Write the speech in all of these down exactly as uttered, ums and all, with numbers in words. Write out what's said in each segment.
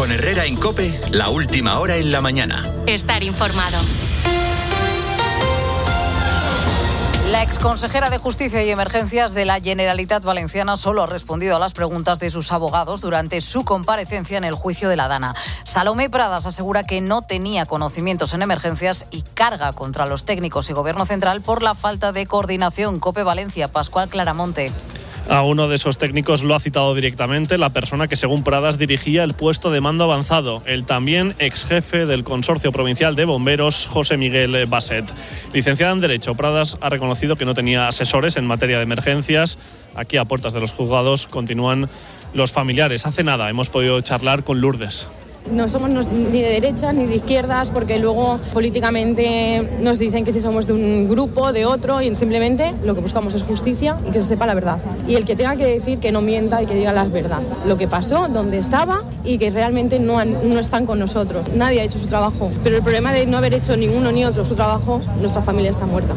Con Herrera en COPE, la última hora en la mañana. Estar informado. La exconsejera de Justicia y Emergencias de la Generalitat Valenciana solo ha respondido a las preguntas de sus abogados durante su comparecencia en el juicio de la Dana. Salomé Pradas asegura que no tenía conocimientos en emergencias y carga contra los técnicos y Gobierno Central por la falta de coordinación. COPE Valencia, Pascual Claramonte. A uno de esos técnicos lo ha citado directamente la persona que, según Pradas, dirigía el puesto de mando avanzado, el también ex jefe del Consorcio Provincial de Bomberos, José Miguel Basset. Licenciada en Derecho, Pradas ha reconocido que no tenía asesores en materia de emergencias. Aquí, a puertas de los juzgados, continúan los familiares. Hace nada hemos podido charlar con Lourdes. No somos ni de derechas ni de izquierdas, porque luego políticamente nos dicen que si somos de un grupo, de otro, y simplemente lo que buscamos es justicia y que se sepa la verdad. Y el que tenga que decir, que no mienta y que diga la verdad. Lo que pasó, dónde estaba y que realmente no, han, no están con nosotros. Nadie ha hecho su trabajo. Pero el problema de no haber hecho ni uno ni otro su trabajo, nuestra familia está muerta.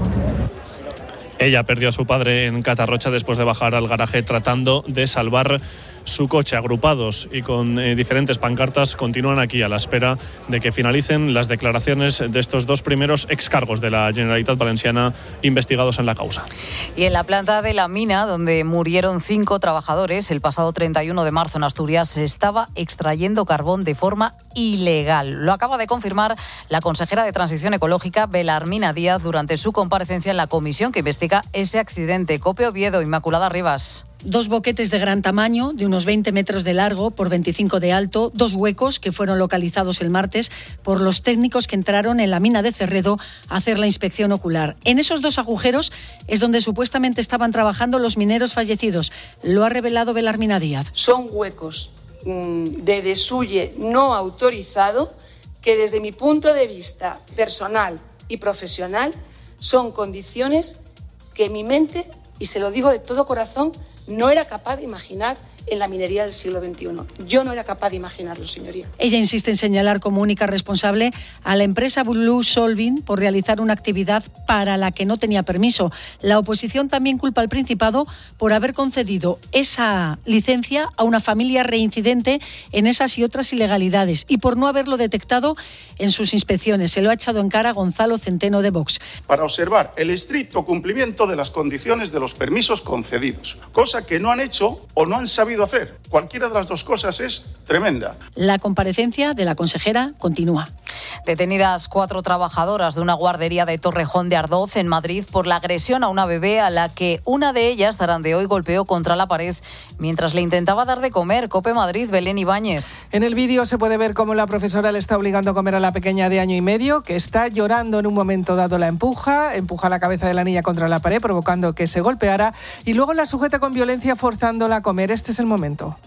Ella perdió a su padre en Catarrocha después de bajar al garaje tratando de salvar su coche. Agrupados y con eh, diferentes pancartas continúan aquí a la espera de que finalicen las declaraciones de estos dos primeros excargos de la Generalitat Valenciana investigados en la causa. Y en la planta de la mina, donde murieron cinco trabajadores, el pasado treinta y uno de marzo en Asturias, se estaba extrayendo carbón de forma ilegal. Lo acaba de confirmar la consejera de Transición Ecológica, Belarmina Díaz, durante su comparecencia en la comisión que investiga ese accidente. COPE Oviedo, Inmaculada Rivas. Dos boquetes de gran tamaño, de unos veinte metros de largo por veinticinco de alto, dos huecos que fueron localizados el martes por los técnicos que entraron en la mina de Cerredo a hacer la inspección ocular. En esos dos agujeros es donde supuestamente estaban trabajando los mineros fallecidos. Lo ha revelado Belarmina Díaz. Son huecos mmm, de desulle no autorizado que, desde mi punto de vista personal y profesional, son condiciones que mi mente, y se lo digo de todo corazón, no era capaz de imaginar en la minería del siglo veintiuno. Yo no era capaz de imaginarlo, señoría. Ella insiste en señalar como única responsable a la empresa Blue Solving por realizar una actividad para la que no tenía permiso. La oposición también culpa al Principado por haber concedido esa licencia a una familia reincidente en esas y otras ilegalidades y por no haberlo detectado en sus inspecciones. Se lo ha echado en cara Gonzalo Centeno de Vox. Para observar el estricto cumplimiento de las condiciones de los permisos concedidos, cosa que no han hecho o no han sabido hacer. Cualquiera de las dos cosas es tremenda. La comparecencia de la consejera continúa. Detenidas cuatro trabajadoras de una guardería de Torrejón de Ardoz, en Madrid, por la agresión a una bebé a la que una de ellas, Zarandehoy, golpeó contra la pared mientras le intentaba dar de comer. COPE Madrid, Belén Ibáñez. En el vídeo se puede ver cómo la profesora le está obligando a comer a la pequeña de año y medio, que está llorando. En un momento dado la empuja, empuja la cabeza de la niña contra la pared, provocando que se golpeara, y luego la sujeta con violencia, forzándola a comer. Este es el momento.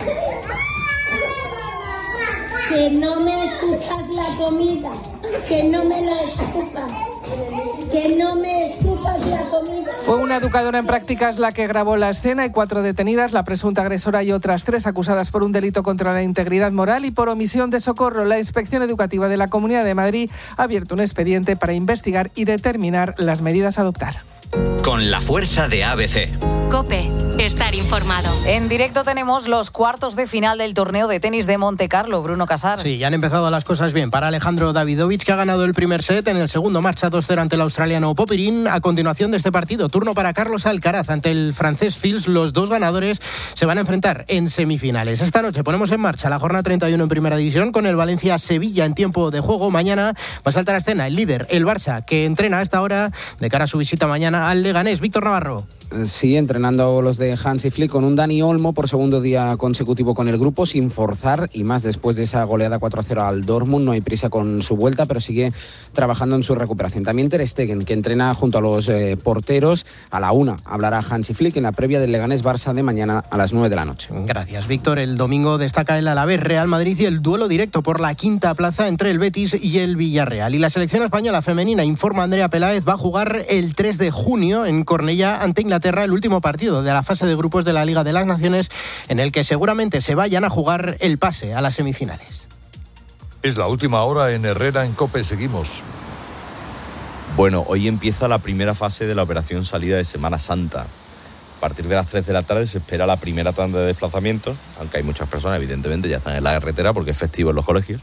Que no me escupas la comida, que no me la escupas, que no me escupas la comida. Fue una educadora en prácticas la que grabó la escena. Hay cuatro detenidas, la presunta agresora y otras tres acusadas por un delito contra la integridad moral y por omisión de socorro. La Inspección Educativa de la Comunidad de Madrid ha abierto un expediente para investigar y determinar las medidas a adoptar. Con la fuerza de A B C. COPE, estar informado. En directo tenemos los cuartos de final del torneo de tenis de Montecarlo. Bruno Casar. Sí, ya han empezado las cosas bien para Alejandro Davidovich, que ha ganado el primer set. En el segundo marcha dos cero ante el australiano Popyrin. A continuación de este partido, turno para Carlos Alcaraz ante el francés Fils. Los dos ganadores se van a enfrentar en semifinales. Esta noche ponemos en marcha la jornada treinta y uno en Primera División con el Valencia-Sevilla en tiempo de juego. Mañana va a saltar a escena el líder, el Barça, que entrena a esta hora de cara a su visita mañana al Leganés. Víctor Navarro. Sí, entrenando los de Hansi Flick con un Dani Olmo por segundo día consecutivo con el grupo, sin forzar, y más después de esa goleada cuatro a cero al Dortmund. No hay prisa con su vuelta, pero sigue trabajando en su recuperación. También Ter Stegen, que entrena junto a los eh, porteros. A la una hablará Hansi Flick en la previa del Leganés Barça de mañana a las nueve de la noche. Gracias, Víctor. El domingo destaca el Alavés Real Madrid y el duelo directo por la quinta plaza entre el Betis y el Villarreal. Y la selección española femenina, informa Andrea Peláez, va a jugar el tres de junio en Cornellá ante Inglaterra, el último partido de la fase de grupos de la Liga de las Naciones, en el que seguramente se vayan a jugar el pase a las semifinales. Es la última hora en Herrera en COPE. Seguimos. Bueno, hoy empieza la primera fase de la operación salida de Semana Santa. A partir de las tres de la tarde se espera la primera tanda de desplazamientos, aunque hay muchas personas, evidentemente, ya están en la carretera porque es festivo en los colegios.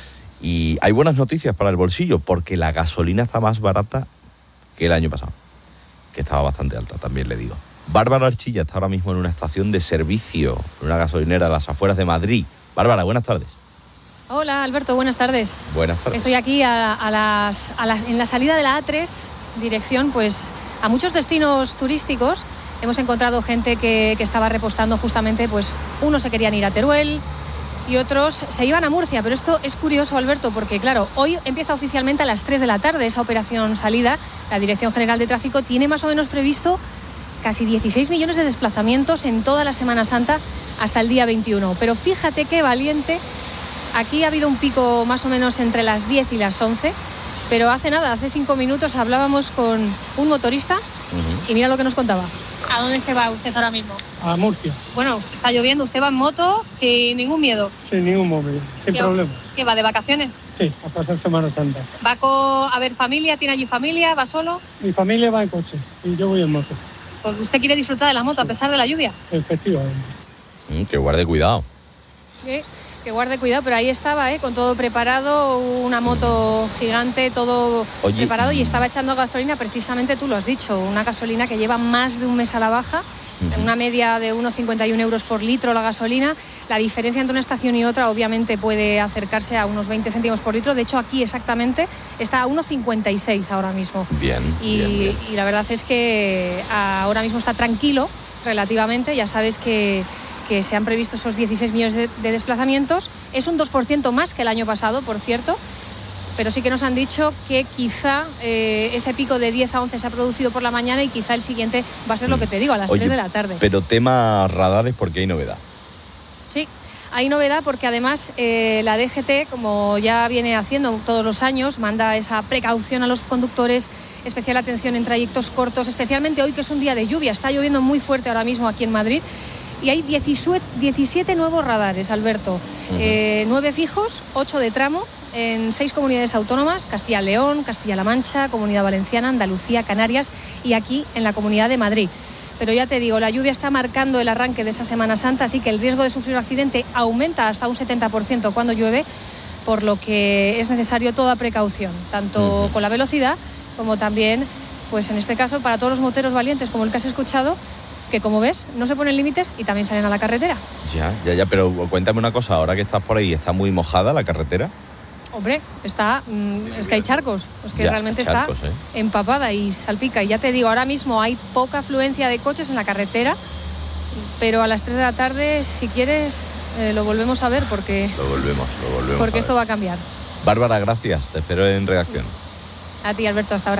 Y hay buenas noticias para el bolsillo, porque la gasolina está más barata que el año pasado, que estaba bastante alta, también le digo. Bárbara Archilla está ahora mismo en una estación de servicio, en una gasolinera a las afueras de Madrid. Bárbara, buenas tardes. Hola, Alberto, buenas tardes. Buenas tardes. Estoy aquí a, a las, a las, en la salida de la A tres, dirección pues a muchos destinos turísticos. Hemos encontrado gente que, que estaba repostando justamente, pues unos se querían ir a Teruel y otros se iban a Murcia. Pero esto es curioso, Alberto, porque claro, hoy empieza oficialmente a las tres de la tarde esa operación salida. La Dirección General de Tráfico tiene más o menos previsto casi dieciséis millones de desplazamientos en toda la Semana Santa hasta el día veintiuno. Pero fíjate qué valiente, aquí ha habido un pico más o menos entre las diez y las once, pero hace nada, hace cinco minutos hablábamos con un motorista uh-huh. y mira lo que nos contaba. ¿A dónde se va usted ahora mismo? A Murcia. Bueno, está lloviendo, usted va en moto sin ningún miedo. Sin ningún miedo, sin ¿Qué, problema. ¿Qué va, de vacaciones? Sí, a pasar Semana Santa. ¿Va con, a ver familia? ¿Tiene allí familia? ¿Va solo? Mi familia va en coche y yo voy en moto. Pues usted quiere disfrutar de la moto a pesar de la lluvia. Efectivamente. Mm, que guarde cuidado. ¿Qué? Que guarde cuidado, pero ahí estaba, ¿eh? Con todo preparado, una moto gigante, todo Oye, preparado y estaba echando gasolina, precisamente tú lo has dicho, una gasolina que lleva más de un mes a la baja, uh-huh. una media de uno coma cincuenta y uno euros por litro la gasolina. La diferencia entre una estación y otra obviamente puede acercarse a unos veinte céntimos por litro, de hecho aquí exactamente está a uno coma cincuenta y seis ahora mismo. Bien, y, bien, bien. y la verdad es que ahora mismo está tranquilo relativamente, ya sabes que que se han previsto esos dieciséis millones de, de desplazamientos. Es un dos por ciento más que el año pasado, por cierto, pero sí que nos han dicho que quizá eh, ese pico de diez a once se ha producido por la mañana y quizá el siguiente va a ser lo que te digo, a las Oye, tres de la tarde. Pero tema radares, porque hay novedad. Sí, hay novedad porque además eh, la D G T, como ya viene haciendo todos los años, manda esa precaución a los conductores, especial atención en trayectos cortos, especialmente hoy que es un día de lluvia, está lloviendo muy fuerte ahora mismo aquí en Madrid. Y hay diecisiete nuevos radares, Alberto. Uh-huh. Eh, nueve fijos, ocho de tramo, en seis comunidades autónomas, Castilla-León, Castilla-La Mancha, Comunidad Valenciana, Andalucía, Canarias y aquí en la Comunidad de Madrid. Pero ya te digo, la lluvia está marcando el arranque de esa Semana Santa, así que el riesgo de sufrir un accidente aumenta hasta un setenta por ciento cuando llueve, por lo que es necesario toda precaución, tanto uh-huh. con la velocidad como también, pues en este caso, para todos los moteros valientes como el que has escuchado, que como ves, no se ponen límites y también salen a la carretera. Ya, ya, ya, pero cuéntame una cosa, ahora que estás por ahí, ¿está muy mojada la carretera? Hombre, está, mmm, es que hay charcos, es que ya, realmente charcos, está ¿eh? empapada y salpica. Y ya te digo, ahora mismo hay poca afluencia de coches en la carretera, pero a las tres de la tarde, si quieres, eh, lo volvemos a ver porque... Lo volvemos, lo volvemos Porque a esto ver. va a cambiar. Bárbara, gracias, te espero en redacción. A ti, Alberto, hasta ahora.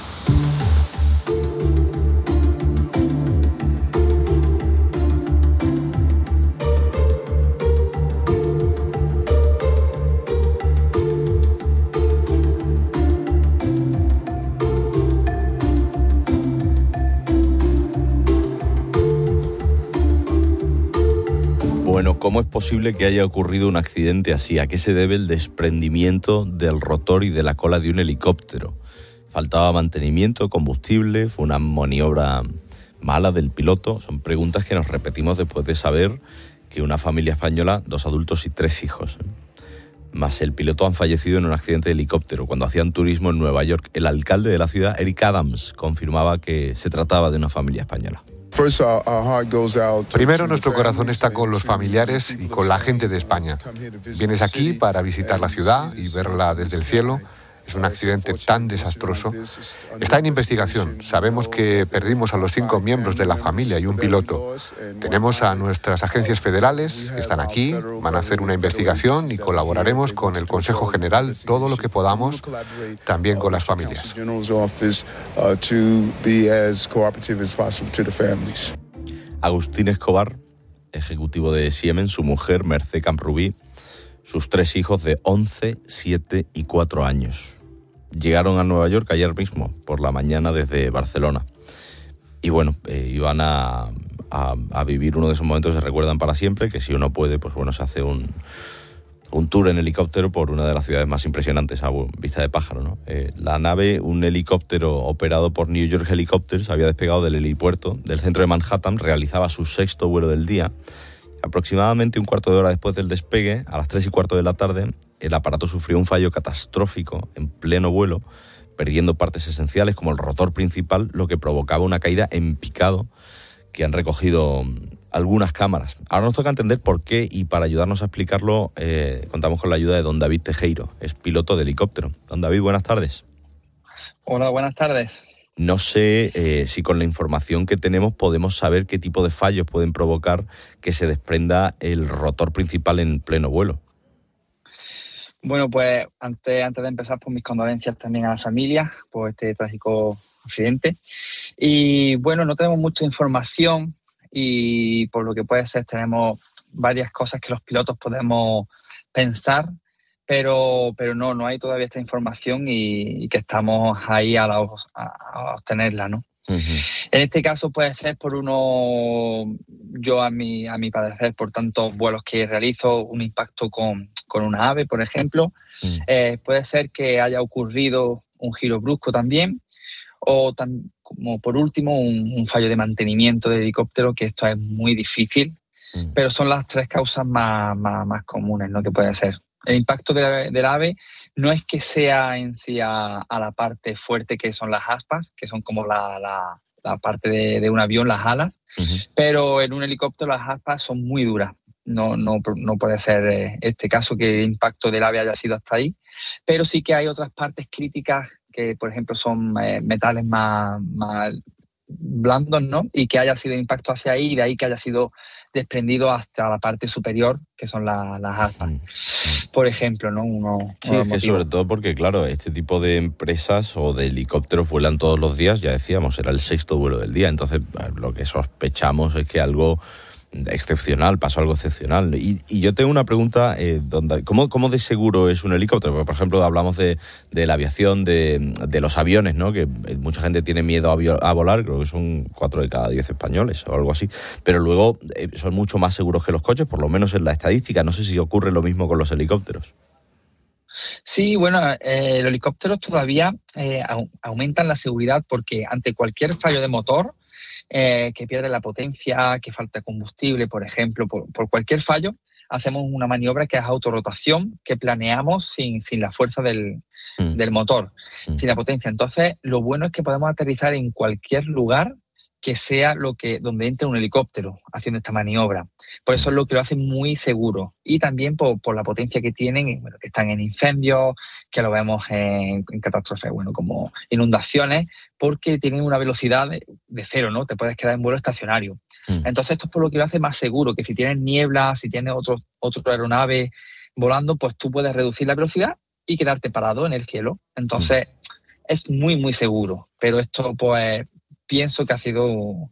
Bueno, ¿cómo es posible que haya ocurrido un accidente así? ¿A qué se debe el desprendimiento del rotor y de la cola de un helicóptero? ¿Faltaba mantenimiento, combustible? ¿Fue una maniobra mala del piloto? Son preguntas que nos repetimos después de saber que una familia española, dos adultos y tres hijos, ¿eh? más el piloto, han fallecido en un accidente de helicóptero cuando hacían turismo en Nueva York. El alcalde de la ciudad, Eric Adams, confirmaba que se trataba de una familia española. Primero, nuestro corazón está con los familiares y con la gente de España. Vienes aquí para visitar la ciudad y verla desde el cielo. Es un accidente tan desastroso. Está en investigación. Sabemos que perdimos a los cinco miembros de la familia y un piloto. Tenemos a nuestras agencias federales que están aquí, van a hacer una investigación y colaboraremos con el Consejo General todo lo que podamos, también con las familias. Agustín Escobar, ejecutivo de Siemens, su mujer Mercé Camprubí, sus tres hijos de once, siete y cuatro años. Llegaron a Nueva York ayer mismo, por la mañana desde Barcelona. Y bueno, eh, iban a, a, a vivir uno de esos momentos que se recuerdan para siempre, que si uno puede, pues bueno, se hace un, un tour en helicóptero por una de las ciudades más impresionantes a vista de pájaro, ¿no? Eh, la nave, un helicóptero operado por New York Helicopters, había despegado del helipuerto del centro de Manhattan, realizaba su sexto vuelo del día. Aproximadamente un cuarto de hora después del despegue, a las tres y cuarto de la tarde, el aparato sufrió un fallo catastrófico en pleno vuelo, perdiendo partes esenciales como el rotor principal, lo que provocaba una caída en picado que han recogido algunas cámaras. Ahora nos toca entender por qué, y para ayudarnos a explicarlo eh, contamos con la ayuda de don David Tejero, es piloto de helicóptero. Don David, buenas tardes. Hola, buenas tardes. No sé eh, si con la información que tenemos podemos saber qué tipo de fallos pueden provocar que se desprenda el rotor principal en pleno vuelo. Bueno, pues antes, antes de empezar, pues mis condolencias también a la familia por este trágico accidente. Y bueno, no tenemos mucha información y por lo que puede ser tenemos varias cosas que los pilotos podemos pensar, pero pero no no hay todavía esta información y, y que estamos ahí a, la, a, a obtenerla, ¿no? Uh-huh. En este caso puede ser por uno, yo a mi a mi parecer, por tantos vuelos que realizo, un impacto con, con una ave, por ejemplo. Uh-huh. Eh, puede ser que haya ocurrido un giro brusco también, o tam, como por último un, un fallo de mantenimiento del helicóptero, que esto es muy difícil, uh-huh. pero son las tres causas más, más, más comunes, ¿no?, que puede ser. El impacto del de ave no es que sea en sí a, a la parte fuerte, que son las aspas, que son como la, la, la parte de, de un avión, las alas, uh-huh. pero en un helicóptero las aspas son muy duras. No, no, no puede ser eh, este caso que el impacto del ave haya sido hasta ahí, pero sí que hay otras partes críticas que, por ejemplo, son eh, metales más, más blandos, ¿no? Y que haya sido impacto hacia ahí y de ahí que haya sido desprendido hasta la parte superior, que son la, las aspas. Sí. Por ejemplo, ¿no? Uno, sí, uno es que sobre todo porque, claro, este tipo de empresas o de helicópteros vuelan todos los días, ya decíamos, era el sexto vuelo del día, entonces lo que sospechamos es que algo excepcional, pasó algo excepcional. Y, y yo tengo una pregunta, eh, donde, ¿cómo, ¿cómo de seguro es un helicóptero? Porque, por ejemplo, hablamos de, de la aviación, de, de los aviones, ¿no? Que mucha gente tiene miedo a, a volar, creo que son cuatro de cada diez españoles o algo así, pero luego eh, son mucho más seguros que los coches, por lo menos en la estadística. No sé si ocurre lo mismo con los helicópteros. Sí, bueno, eh, los helicópteros todavía eh, aumentan la seguridad porque ante cualquier fallo de motor, Eh, que pierde la potencia, que falta combustible, por ejemplo, por, por cualquier fallo, hacemos una maniobra que es autorrotación, que planeamos sin, sin la fuerza del, mm. del motor, mm. sin la potencia. Entonces, lo bueno es que podemos aterrizar en cualquier lugar que sea lo que donde entre un helicóptero haciendo esta maniobra. Por eso es lo que lo hace muy seguro. Y también por, por la potencia que tienen, bueno, que están en incendios, que lo vemos en, en catástrofes, bueno, como inundaciones, porque tienen una velocidad de, de cero, ¿no? Te puedes quedar en vuelo estacionario. Mm. Entonces esto es por lo que lo hace más seguro, que si tienes niebla, si tienes otro, otro aeronave volando, pues tú puedes reducir la velocidad y quedarte parado en el cielo. Entonces mm. es muy, muy seguro. Pero esto, pues, pienso que ha sido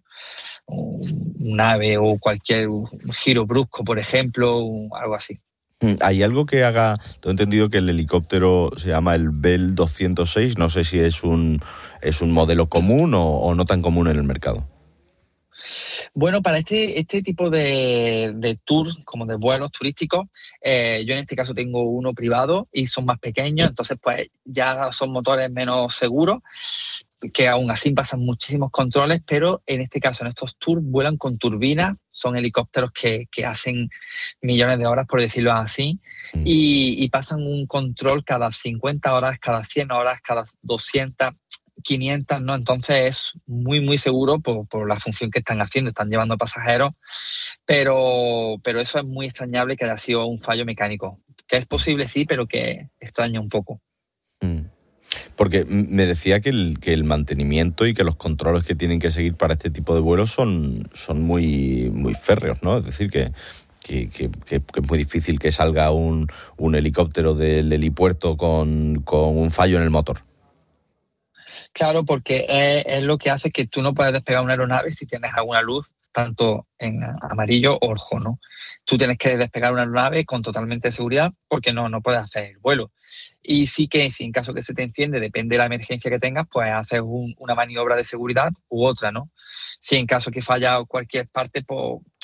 un ave o cualquier giro brusco, por ejemplo, algo así. ¿Hay algo que haga? Tengo entendido que el helicóptero se llama el Bell doscientos seis, no sé si es un, es un modelo común o, o no tan común en el mercado. Bueno, para este, este tipo de, de tours, como de vuelos turísticos, eh, yo en este caso tengo uno privado y son más pequeños, entonces pues ya son motores menos seguros, que aún así pasan muchísimos controles, pero en este caso, en estos tours, vuelan con turbinas, son helicópteros que, que hacen millones de horas, por decirlo así, mm. y, y pasan un control cada cincuenta horas, cada cien horas, cada doscientas, quinientas, ¿no? Entonces es muy, muy seguro por, por la función que están haciendo, están llevando pasajeros, pero, pero eso es muy extrañable que haya sido un fallo mecánico, que es posible, sí, pero que extraña un poco. Mm. Porque me decía que el, que el mantenimiento y que los controles que tienen que seguir para este tipo de vuelos son, son muy, muy férreos, ¿no? Es decir, que, que, que, que es muy difícil que salga un, un helicóptero del helipuerto con, con un fallo en el motor. Claro, porque es, es lo que hace que tú no puedas despegar una aeronave si tienes alguna luz, tanto en amarillo o rojo, ¿no? Tú tienes que despegar una aeronave con totalmente seguridad porque no, no puedes hacer el vuelo. Y sí que si en caso que se te enciende, depende de la emergencia que tengas, pues haces un, una maniobra de seguridad u otra, ¿no? Si en caso que falla cualquier parte, pues,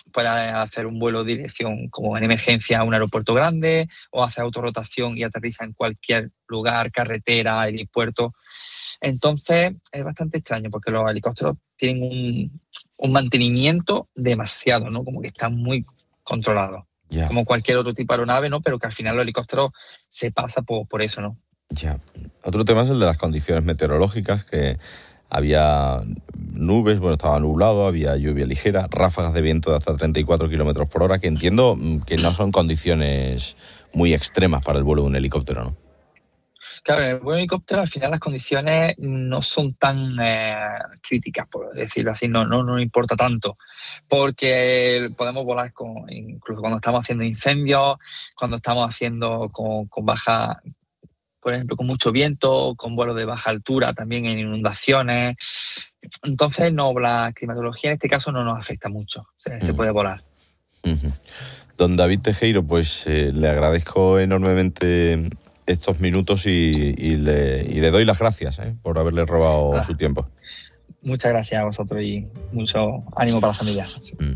puede hacer un vuelo de dirección como en emergencia a un aeropuerto grande o hace autorrotación y aterriza en cualquier lugar, carretera, aeropuerto. Entonces es bastante extraño porque los helicópteros tienen un, un mantenimiento demasiado, ¿no? Como que están muy controlados. Yeah. Como cualquier otro tipo de aeronave, ¿no? Pero que al final los helicópteros se pasa por, por eso, ¿no? Ya. Otro tema es el de las condiciones meteorológicas, que había nubes, bueno, estaba nublado, había lluvia ligera, ráfagas de viento de hasta treinta y cuatro kilómetros por hora, que entiendo que no son condiciones muy extremas para el vuelo de un helicóptero, ¿no? Claro, en el vuelo de helicóptero al final las condiciones no son tan eh, críticas, por decirlo así, no, no, no importa tanto, porque podemos volar con, incluso cuando estamos haciendo incendios, cuando estamos haciendo con, con baja, por ejemplo, con mucho viento, con vuelos de baja altura, también en inundaciones. Entonces, no, la climatología en este caso no nos afecta mucho, se, uh-huh. se puede volar. Uh-huh. Don David Tejero, pues eh, le agradezco enormemente estos minutos y, y, le, y le doy las gracias eh, por haberle robado ah. su tiempo. Muchas gracias a vosotros y mucho ánimo para la familia. Mm.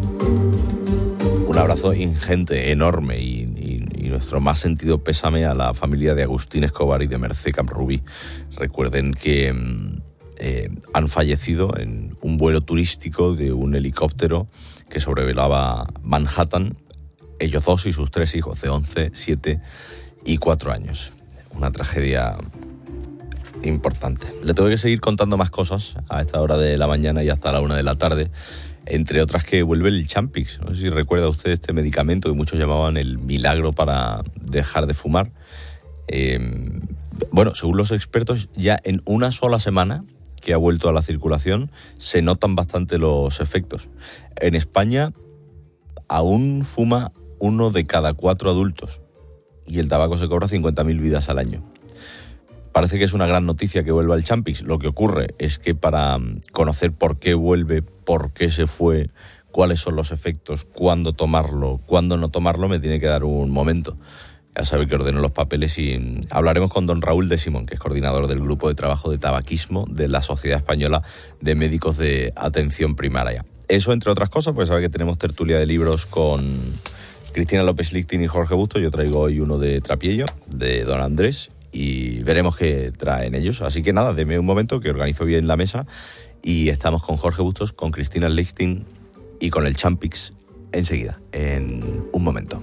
Un abrazo ingente, enorme y, y, y nuestro más sentido pésame a la familia de Agustín Escobar y de Mercé Camprubí. Recuerden que eh, han fallecido en un vuelo turístico de un helicóptero que sobrevolaba Manhattan, ellos dos y sus tres hijos de once, siete y cuatro años. Una tragedia importante. Le tengo que seguir contando más cosas a esta hora de la mañana y hasta la una de la tarde, entre otras que vuelve el Champix. No sé si recuerda usted este medicamento que muchos llamaban el milagro para dejar de fumar. Eh, bueno, según los expertos, ya en una sola semana que ha vuelto a la circulación se notan bastante los efectos. En España aún fuma uno de cada cuatro adultos y el tabaco se cobra cincuenta mil vidas al año. Parece que es una gran noticia que vuelva el Champix. Lo que ocurre es que para conocer por qué vuelve, por qué se fue, cuáles son los efectos, cuándo tomarlo, cuándo no tomarlo, me tiene que dar un momento. Ya sabe que ordeno los papeles y hablaremos con don Raúl de Simón, que es coordinador del Grupo de Trabajo de Tabaquismo de la Sociedad Española de Médicos de Atención Primaria. Eso, entre otras cosas, pues sabe que tenemos tertulia de libros con Cristina López Lichting y Jorge Bustos. Yo traigo hoy uno de Trapiello, de don Andrés, y veremos qué traen ellos. Así que nada, deme un momento que organizo bien la mesa y estamos con Jorge Bustos, con Cristina Lichting y con el Champix enseguida, en un momento.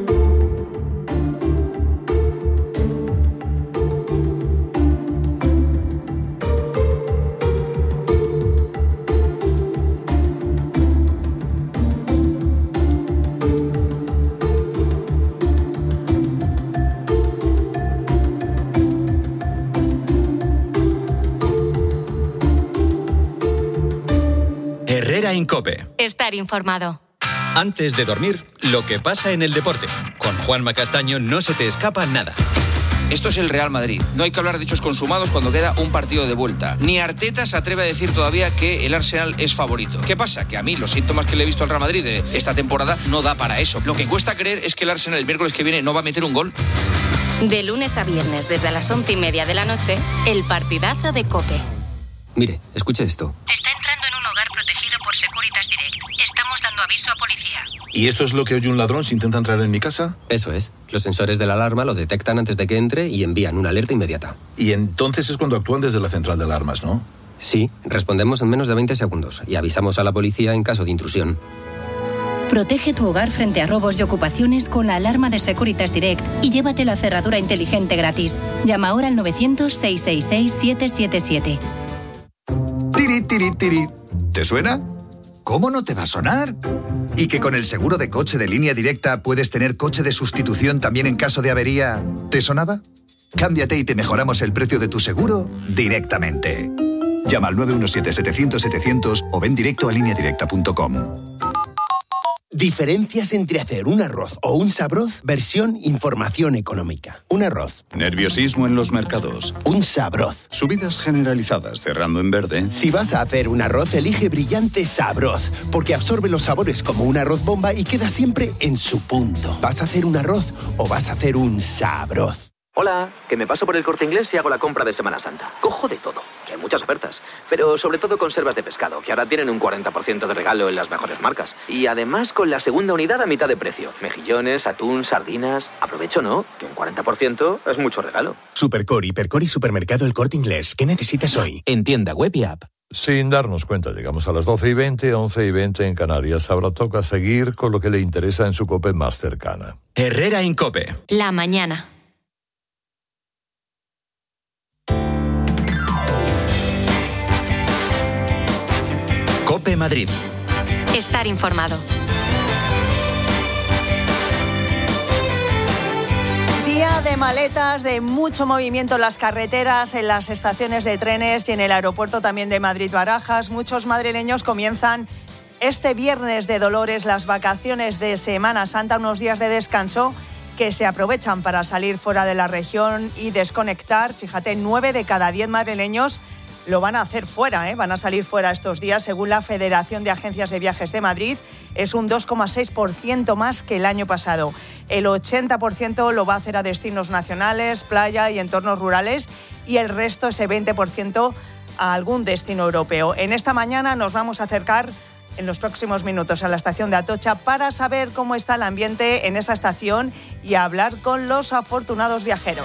Herrera Incope. Estar informado. Antes de dormir, lo que pasa en el deporte. Con Juanma Castaño no se te escapa nada. Esto es el Real Madrid. No hay que hablar de hechos consumados cuando queda un partido de vuelta. Ni Arteta se atreve a decir todavía que el Arsenal es favorito. ¿Qué pasa? Que a mí los síntomas que le he visto al Real Madrid de esta temporada no da para eso. Lo que cuesta creer es que el Arsenal el miércoles que viene no va a meter un gol. De lunes a viernes, desde las once y media de la noche, el partidazo de COPE. Mire, escuche esto. Está entrando en un hogar protegido por Securitas Direct. Estamos dando aviso a policía. ¿Y esto es lo que oye un ladrón si intenta entrar en mi casa? Eso es. Los sensores de la alarma lo detectan antes de que entre y envían una alerta inmediata. Y entonces es cuando actúan desde la central de alarmas, ¿no? Sí, respondemos en menos de veinte segundos y avisamos a la policía en caso de intrusión. Protege tu hogar frente a robos y ocupaciones con la alarma de Securitas Direct y llévate la cerradura inteligente gratis. Llama ahora al novecientos, seiscientos sesenta y seis, siete siete siete. Tiri, tiri, tiri. ¿Te suena? ¿Cómo no te va a sonar? ¿Y que con el seguro de coche de Línea Directa puedes tener coche de sustitución también en caso de avería? ¿Te sonaba? Cámbiate y te mejoramos el precio de tu seguro directamente. Llama al nueve uno siete, setecientos, setecientos o ven directo a línea directa punto com. Diferencias entre hacer un arroz o un sabroz, versión información económica. Un arroz. Nerviosismo en los mercados. Un sabroz. Subidas generalizadas cerrando en verde. Si vas a hacer un arroz, elige Brillante Sabroz, porque absorbe los sabores como un arroz bomba y queda siempre en su punto. ¿Vas a hacer un arroz o vas a hacer un sabroz? Hola, que me paso por el Corte Inglés y hago la compra de Semana Santa. Cojo de todo. muchas ofertas. Pero sobre todo conservas de pescado, que ahora tienen un cuarenta por ciento de regalo en las mejores marcas. Y además con la segunda unidad a mitad de precio. Mejillones, atún, sardinas... Aprovecho, ¿no? Que un cuarenta por ciento es mucho regalo. Supercor, Hipercor y Supermercado El Corte Inglés. ¿Qué necesitas hoy? En tienda web y app. Sin darnos cuenta, llegamos a las doce y veinte, once y veinte en Canarias. Ahora toca seguir con lo que le interesa en su COPE más cercana. Herrera en COPE. La mañana. COPE Madrid. Estar informado. Día de maletas, de mucho movimiento en las carreteras, en las estaciones de trenes y en el aeropuerto también de Madrid-Barajas. Muchos madrileños comienzan este viernes de Dolores las vacaciones de Semana Santa, unos días de descanso que se aprovechan para salir fuera de la región y desconectar. Fíjate, nueve de cada diez madrileños lo van a hacer fuera, ¿eh? Van a salir fuera estos días, según la Federación de Agencias de Viajes de Madrid. Es un dos coma seis por ciento más que el año pasado. El ochenta por ciento lo va a hacer a destinos nacionales, playa y entornos rurales, y el resto, ese veinte por ciento, a algún destino europeo. En esta mañana nos vamos a acercar en los próximos minutos a la estación de Atocha para saber cómo está el ambiente en esa estación y a hablar con los afortunados viajeros.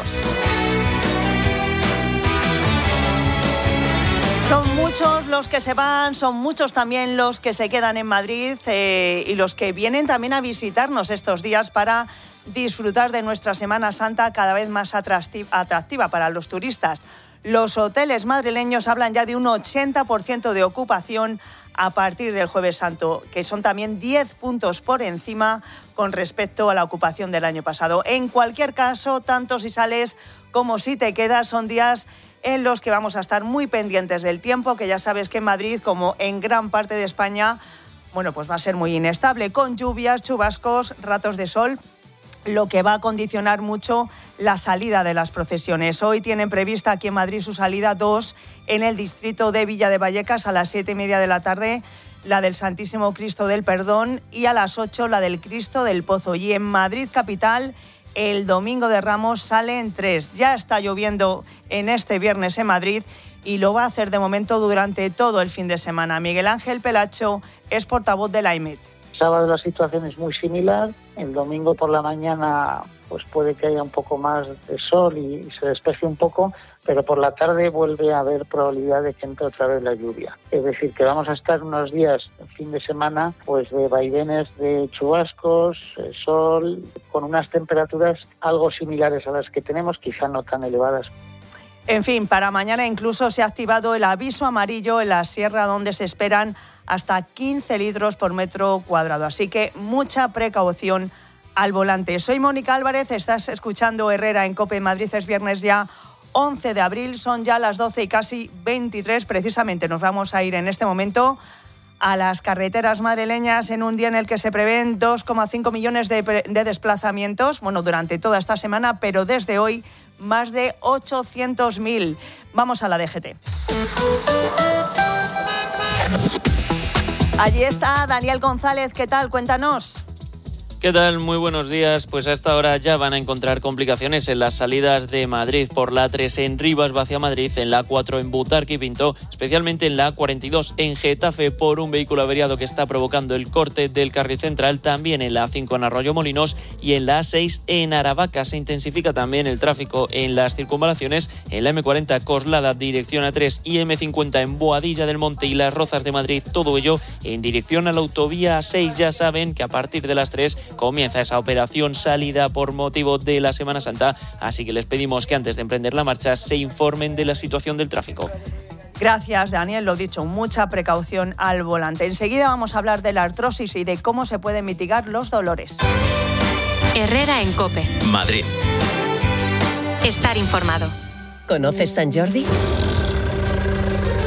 Son muchos los que se van, son muchos también los que se quedan en Madrid eh, y los que vienen también a visitarnos estos días para disfrutar de nuestra Semana Santa cada vez más atractiva para los turistas. Los hoteles madrileños hablan ya de un ochenta por ciento de ocupación a partir del Jueves Santo, que son también diez puntos por encima con respecto a la ocupación del año pasado. En cualquier caso, tanto si sales como si te quedas, son días en los que vamos a estar muy pendientes del tiempo, que ya sabes que en Madrid, como en gran parte de España, bueno, pues va a ser muy inestable, con lluvias, chubascos, ratos de sol, lo que va a condicionar mucho la salida de las procesiones. Hoy tienen prevista aquí en Madrid su salida dos en el distrito de Villa de Vallecas a las siete y media de la tarde, la del Santísimo Cristo del Perdón, y a las ocho la del Cristo del Pozo. Y en Madrid capital, el Domingo de Ramos sale en tres. Ya está lloviendo en este viernes en Madrid y lo va a hacer de momento durante todo el fin de semana. Miguel Ángel Pelacho es portavoz de la I M E T. Sábado la situación es muy similar. El domingo por la mañana pues puede que haya un poco más de sol y, y se despeje un poco, pero por la tarde vuelve a haber probabilidad de que entre otra vez la lluvia. Es decir, que vamos a estar unos días, el fin de semana, pues de vaivenes de chubascos, sol, con unas temperaturas algo similares a las que tenemos, quizá no tan elevadas. En fin, para mañana incluso se ha activado el aviso amarillo en la sierra, donde se esperan hasta quince litros por metro cuadrado. Así que mucha precaución al volante. Soy Mónica Álvarez, estás escuchando Herrera en COPE Madrid. Es viernes ya once de abril, son ya las doce y casi veintitrés. Precisamente nos vamos a ir en este momento a las carreteras madrileñas en un día en el que se prevén dos coma cinco millones de, de desplazamientos, bueno, durante toda esta semana, pero desde hoy más de ochocientos mil. Vamos a la D G T. Allí está Daniel González, ¿qué tal? Cuéntanos. ¿Qué tal? Muy buenos días. Pues a esta hora ya van a encontrar complicaciones en las salidas de Madrid por la A tres en Rivas hacia Madrid, en la A cuatro en Butarque y Pinto, especialmente en la A cuarenta y dos en Getafe por un vehículo averiado que está provocando el corte del carril central, también en la A cinco en Arroyo Molinos y en la A seis en Aravaca. Se intensifica también el tráfico en las circunvalaciones, en la eme cuarenta Coslada dirección A tres y eme cincuenta en Boadilla del Monte y Las Rozas de Madrid, todo ello en dirección a la autovía A seis. Ya saben que a partir de las tres comienza esa operación salida por motivo de la Semana Santa, así que les pedimos que antes de emprender la marcha se informen de la situación del tráfico. Gracias, Daniel. Lo dicho, mucha precaución al volante. Enseguida vamos a hablar de la artrosis y de cómo se pueden mitigar los dolores. Herrera en COPE. Madrid. Estar informado. ¿Conoces Sant Jordi?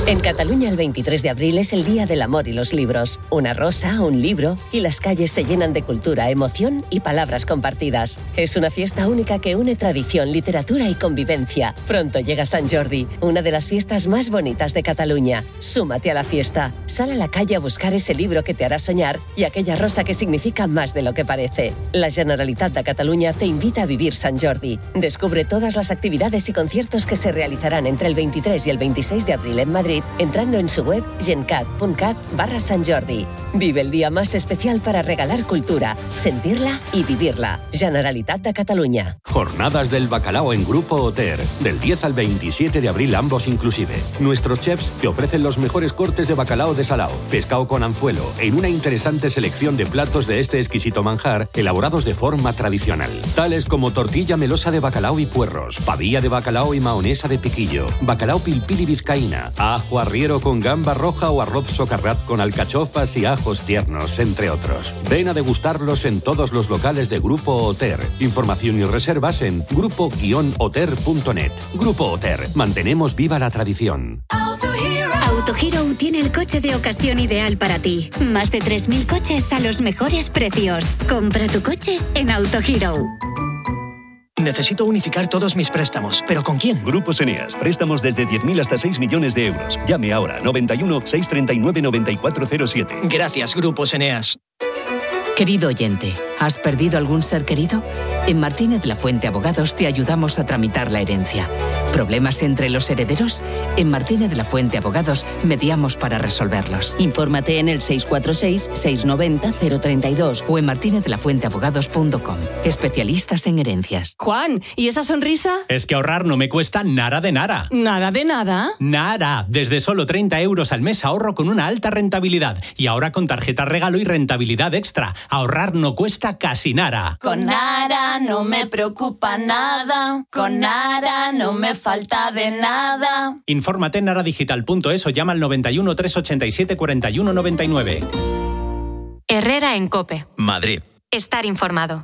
En Cataluña el veintitrés de abril es el Día del Amor y los Libros. Una rosa, un libro y las calles se llenan de cultura, emoción y palabras compartidas. Es una fiesta única que une tradición, literatura y convivencia. Pronto llega Sant Jordi, una de las fiestas más bonitas de Cataluña. Súmate a la fiesta. Sal a la calle a buscar ese libro que te hará soñar y aquella rosa que significa más de lo que parece. La Generalitat de Cataluña te invita a vivir Sant Jordi. Descubre todas las actividades y conciertos que se realizarán entre el veintitrés y el veintiséis de abril en Madrid entrando en su web gencat punto cat barra Sant Jordi. Vive el día más especial para regalar cultura, sentirla y vivirla. Generalitat de Cataluña. Jornadas del bacalao en Grupo Oter. Del diez al veintisiete de abril ambos inclusive. Nuestros chefs te ofrecen los mejores cortes de bacalao de salao, pescado con anzuelo, en una interesante selección de platos de este exquisito manjar elaborados de forma tradicional. Tales como tortilla melosa de bacalao y puerros, pavilla de bacalao y mahonesa de piquillo, bacalao pilpil y vizcaína, ajo arriero con gamba roja o arroz socarrat con alcachofas y ajos tiernos, entre otros. Ven a degustarlos en todos los locales de Grupo Oter. Información y reservas en grupo guion oter punto net. Grupo Oter. Mantenemos viva la tradición. Autohero tiene el coche de ocasión ideal para ti. Más de tres mil coches a los mejores precios. Compra tu coche en Autohero. Necesito unificar todos mis préstamos, ¿pero con quién? Grupos Eneas. Préstamos desde diez mil hasta seis millones de euros. Llame ahora noventa y uno, seiscientos treinta y nueve, noventa y cuatro cero siete. Gracias, Grupos Eneas. Querido oyente, ¿has perdido algún ser querido? En Martínez La Fuente Abogados te ayudamos a tramitar la herencia. ¿Problemas entre los herederos? En Martínez La Fuente Abogados mediamos para resolverlos. Infórmate en el seis cuatro seis, seis nueve cero, cero tres dos o en martínez la fuente abogados punto com. Especialistas en herencias. Juan, ¿y esa sonrisa? Es que ahorrar no me cuesta nada de nada. ¿Nada de nada? Nada. Desde solo treinta euros al mes ahorro con una alta rentabilidad. Y ahora con tarjeta regalo y rentabilidad extra. Ahorrar no cuesta casi nada. Con Nara no me preocupa nada. Con Nara no me falta de nada. Infórmate en naradigital punto es o llama al noventa y uno, trescientos ochenta y siete, cuarenta y uno noventa y nueve. Herrera en COPE. Madrid. Estar informado.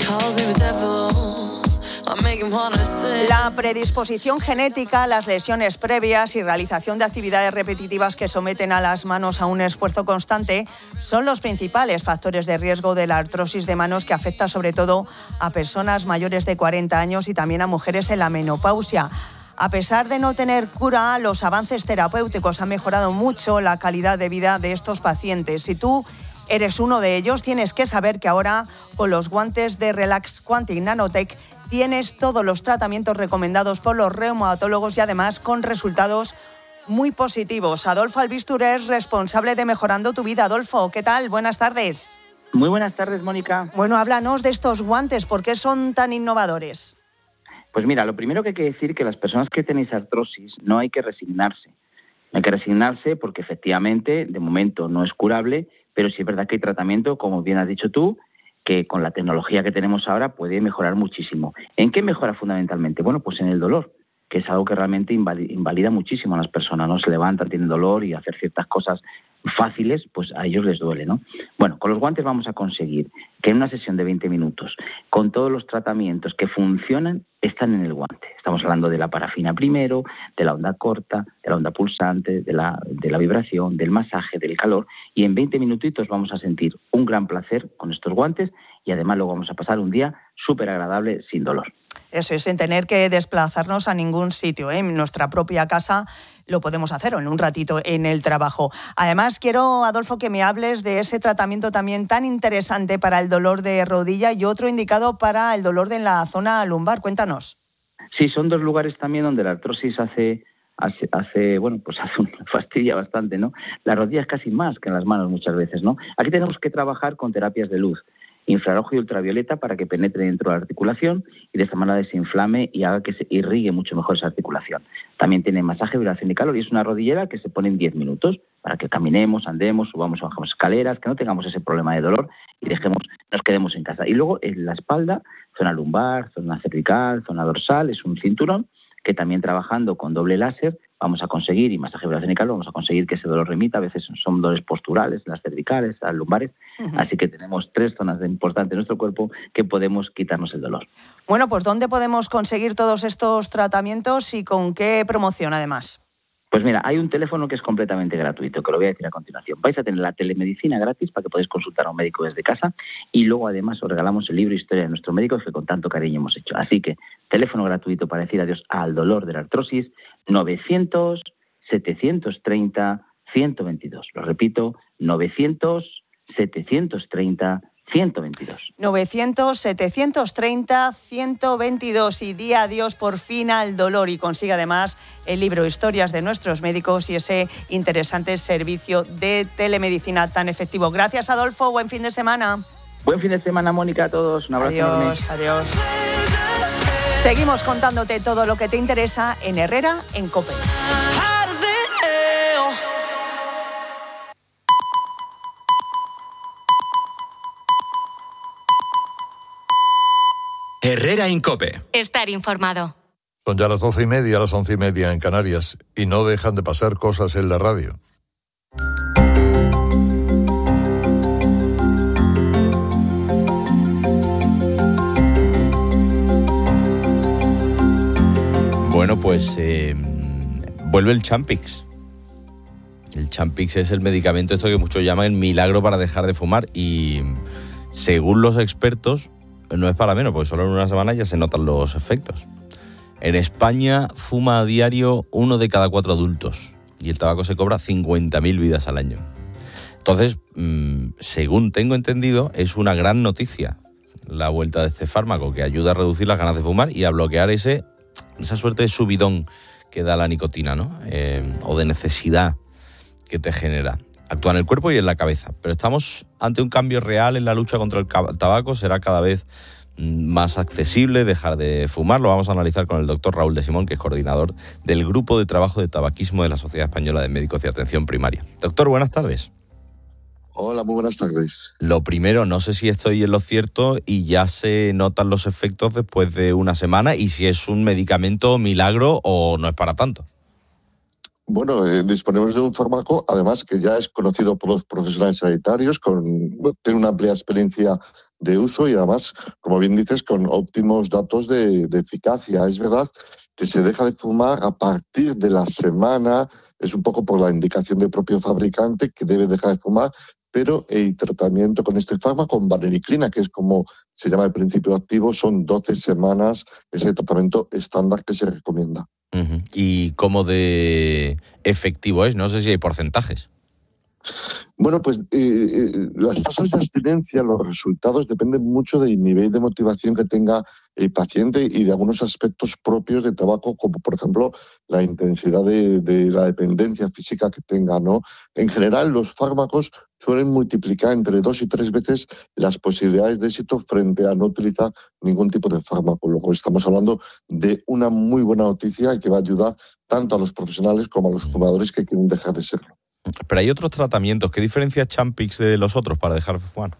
La predisposición genética, las lesiones previas y realización de actividades repetitivas que someten a las manos a un esfuerzo constante son los principales factores de riesgo de la artrosis de manos, que afecta sobre todo a personas mayores de cuarenta años y también a mujeres en la menopausia. A pesar de no tener cura, los avances terapéuticos han mejorado mucho la calidad de vida de estos pacientes. Si tú eres uno de ellos, tienes que saber que ahora con los guantes de Relax Quantic Nanotech tienes todos los tratamientos recomendados por los reumatólogos y además con resultados muy positivos. Adolfo Albistur es responsable de Mejorando tu Vida. Adolfo, ¿qué tal? Buenas tardes. Muy buenas tardes, Mónica. Bueno, háblanos de estos guantes, ¿por qué son tan innovadores? Pues mira, lo primero que hay que decir es que las personas que tenéis artrosis no hay que resignarse. No hay que resignarse porque efectivamente, de momento, no es curable, pero sí es verdad que hay tratamiento, como bien has dicho tú, que con la tecnología que tenemos ahora puede mejorar muchísimo. ¿En qué mejora fundamentalmente? Bueno, pues en el dolor, que es algo que realmente invalida muchísimo a las personas, ¿no? Se levantan, tienen dolor y hacer ciertas cosas fáciles, pues a ellos les duele, ¿no? Bueno, con los guantes vamos a conseguir que en una sesión de veinte minutos, con todos los tratamientos que funcionan, están en el guante. Estamos hablando de la parafina primero, de la onda corta, de la onda pulsante, de la, de la vibración, del masaje, del calor, y en veinte minutitos vamos a sentir un gran placer con estos guantes y además luego vamos a pasar un día súper agradable sin dolor. Eso es, sin tener que desplazarnos a ningún sitio, ¿eh? En nuestra propia casa lo podemos hacer, o en un ratito en el trabajo. Además, quiero, Adolfo, que me hables de ese tratamiento también tan interesante para el dolor de rodilla y otro indicado para el dolor de la zona lumbar. Cuéntanos. Sí, son dos lugares también donde la artrosis hace, hace, hace bueno, pues hace un fastidia bastante, ¿no? La rodilla es casi más que en las manos muchas veces, ¿no? Aquí tenemos que trabajar con terapias de luz, infrarrojo y ultravioleta, para que penetre dentro de la articulación y de esta manera desinflame y haga que se irrigue mucho mejor esa articulación. También tiene masaje, vibración y calor, y es una rodillera que se pone en diez minutos para que caminemos, andemos, subamos o bajamos escaleras, que no tengamos ese problema de dolor y dejemos, nos quedemos en casa. Y luego en la espalda, zona lumbar, zona cervical, zona dorsal, es un cinturón que también trabajando con doble láser vamos a conseguir, y masaje, vibración y calor, vamos a conseguir que ese dolor remita. A veces son dolores posturales, las cervicales, las lumbares, uh-huh. Así que tenemos tres zonas importantes en nuestro cuerpo que podemos quitarnos el dolor. Bueno, pues ¿dónde podemos conseguir todos estos tratamientos y con qué promoción además? Pues mira, hay un teléfono que es completamente gratuito, que lo voy a decir a continuación. Vais a tener la telemedicina gratis para que podáis consultar a un médico desde casa y luego además os regalamos el libro Historia de nuestro médico que con tanto cariño hemos hecho. Así que teléfono gratuito para decir adiós al dolor de la artrosis, novecientos, setecientos treinta, ciento veintidós. Lo repito, novecientos, setecientos treinta, ciento veintidós. novecientos, setecientos treinta, ciento veintidós y di adiós por fin al dolor y consigue además el libro Historias de nuestros médicos y ese interesante servicio de telemedicina tan efectivo. Gracias, Adolfo. Buen fin de semana. Buen fin de semana, Mónica, a todos. Un abrazo enorme. Adiós, adiós. Seguimos contándote todo lo que te interesa en Herrera en COPE. Herrera en COPE. Estar informado. Son ya las doce y media, las once y media en Canarias, y no dejan de pasar cosas en la radio. Bueno, pues eh, vuelve el Champix. El Champix es el medicamento esto que muchos llaman el milagro para dejar de fumar y según los expertos no es para menos, porque solo en una semana ya se notan los efectos. En España fuma a diario uno de cada cuatro adultos y el tabaco se cobra cincuenta mil vidas al año. Entonces, mmm, según tengo entendido, es una gran noticia la vuelta de este fármaco que ayuda a reducir las ganas de fumar y a bloquear ese, esa suerte de subidón que da la nicotina, ¿no? Eh, o de necesidad que te genera. Actúa en el cuerpo y en la cabeza. Pero estamos ante un cambio real en la lucha contra el tabaco. Será cada vez más accesible dejar de fumar. Lo vamos a analizar con el doctor Raúl de Simón, que es coordinador del Grupo de Trabajo de Tabaquismo de la Sociedad Española de Médicos de Atención Primaria. Doctor, buenas tardes. Hola, muy buenas tardes. Lo primero, no sé si estoy en lo cierto y ya se notan los efectos después de una semana y si es un medicamento milagro o no es para tanto. Bueno, eh, disponemos de un fármaco, además que ya es conocido por los profesionales sanitarios, con, bueno, tiene una amplia experiencia de uso y además, como bien dices, con óptimos datos de, de eficacia. Es verdad que se deja de fumar a partir de la semana, es un poco por la indicación del propio fabricante que debe dejar de fumar, pero el tratamiento con este fármaco, con valericrina, que es como se llama el principio activo, son doce semanas, es el tratamiento estándar que se recomienda. Uh-huh. ¿Y cómo de efectivo es? No sé si hay porcentajes. Bueno, pues eh, las tasas de abstinencia, los resultados dependen mucho del nivel de motivación que tenga el paciente y de algunos aspectos propios de tabaco, como por ejemplo la intensidad de, de la dependencia física que tenga, ¿no? En general, los fármacos suelen multiplicar entre dos y tres veces las posibilidades de éxito frente a no utilizar ningún tipo de fármaco. Luego estamos hablando de una muy buena noticia y que va a ayudar tanto a los profesionales como a los fumadores que quieren dejar de serlo. Pero hay otros tratamientos. ¿Qué diferencia Champix de los otros para dejar de fumar?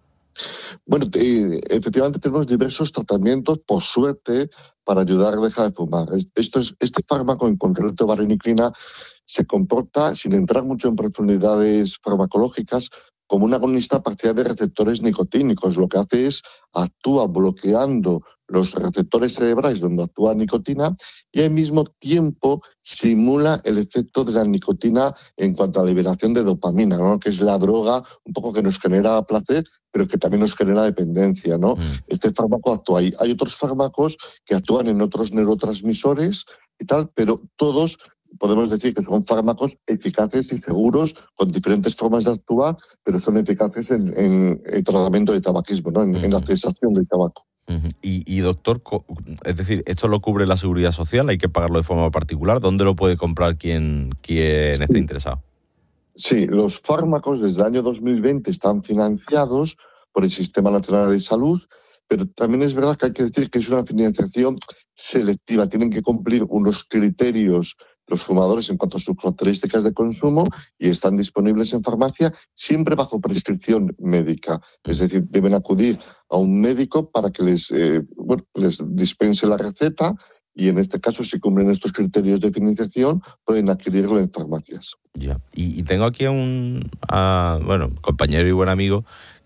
Bueno, eh, efectivamente tenemos diversos tratamientos, por suerte, para ayudar a dejar de fumar. Esto es, este fármaco, en concreto valericrina, se comporta, sin entrar mucho en profundidades farmacológicas, como un agonista parcial de receptores nicotínicos. Lo que hace es actúa bloqueando los receptores cerebrales donde actúa nicotina y al mismo tiempo simula el efecto de la nicotina en cuanto a la liberación de dopamina, ¿no? Que es la droga un poco que nos genera placer, pero que también nos genera dependencia, ¿no? Mm. Este fármaco actúa ahí. Hay otros fármacos que actúan en otros neurotransmisores y tal, pero todos podemos decir que son fármacos eficaces y seguros, con diferentes formas de actuar, pero son eficaces en, en el tratamiento de tabaquismo, ¿no? en, uh-huh. en la cesación del tabaco. Uh-huh. Y, y doctor, es decir, ¿esto lo cubre la Seguridad Social? ¿Hay que pagarlo de forma particular? ¿Dónde lo puede comprar quien, quien sí. esté interesado? Sí, los fármacos desde el año dos mil veinte están financiados por el Sistema Nacional de Salud, pero también es verdad que hay que decir que es una financiación selectiva. Tienen que cumplir unos criterios los fumadores en cuanto a sus características de consumo y están disponibles en farmacia siempre bajo prescripción médica. Es decir, deben acudir a un médico para que les, eh, bueno, les dispense la receta y en este caso, si cumplen estos criterios de financiación, pueden adquirirlo en farmacias. Ya. Y, y tengo aquí a un a, bueno, compañero y buen amigo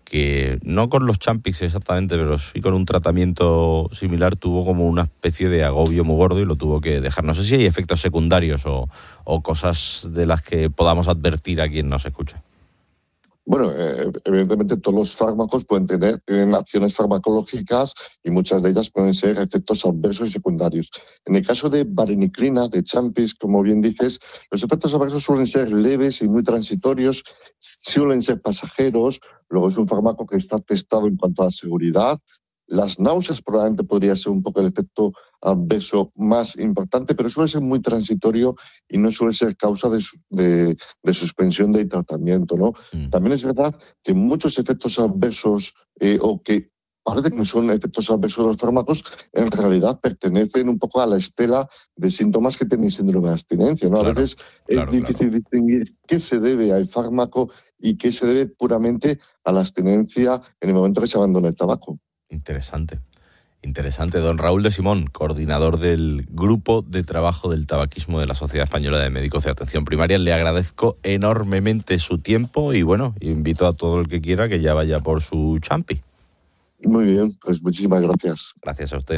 que no con los Champix exactamente, pero sí con un tratamiento similar, tuvo como una especie de agobio muy gordo y lo tuvo que dejar. No sé si hay efectos secundarios o, o cosas de las que podamos advertir a quien nos escucha. Bueno, eh, evidentemente todos los fármacos pueden tener tienen acciones farmacológicas y muchas de ellas pueden ser efectos adversos y secundarios. En el caso de vareniclina, de Champix, como bien dices, los efectos adversos suelen ser leves y muy transitorios, suelen ser pasajeros, luego es un fármaco que está testado en cuanto a seguridad. Las náuseas probablemente podría ser un poco el efecto adverso más importante, pero suele ser muy transitorio y no suele ser causa de, de, de suspensión del tratamiento, ¿no? Mm. También es verdad que muchos efectos adversos eh, o que parece que son efectos adversos de los fármacos, en realidad pertenecen un poco a la estela de síntomas que tienen síndrome de abstinencia, ¿no? Claro, a veces claro, es difícil claro. distinguir qué se debe al fármaco y qué se debe puramente a la abstinencia en el momento que se abandona el tabaco. Interesante, interesante. Don Raúl de Simón, coordinador del Grupo de Trabajo del Tabaquismo de la Sociedad Española de Médicos de Atención Primaria, le agradezco enormemente su tiempo y bueno, invito a todo el que quiera que ya vaya por su champi. Muy bien, pues muchísimas gracias. Gracias a usted.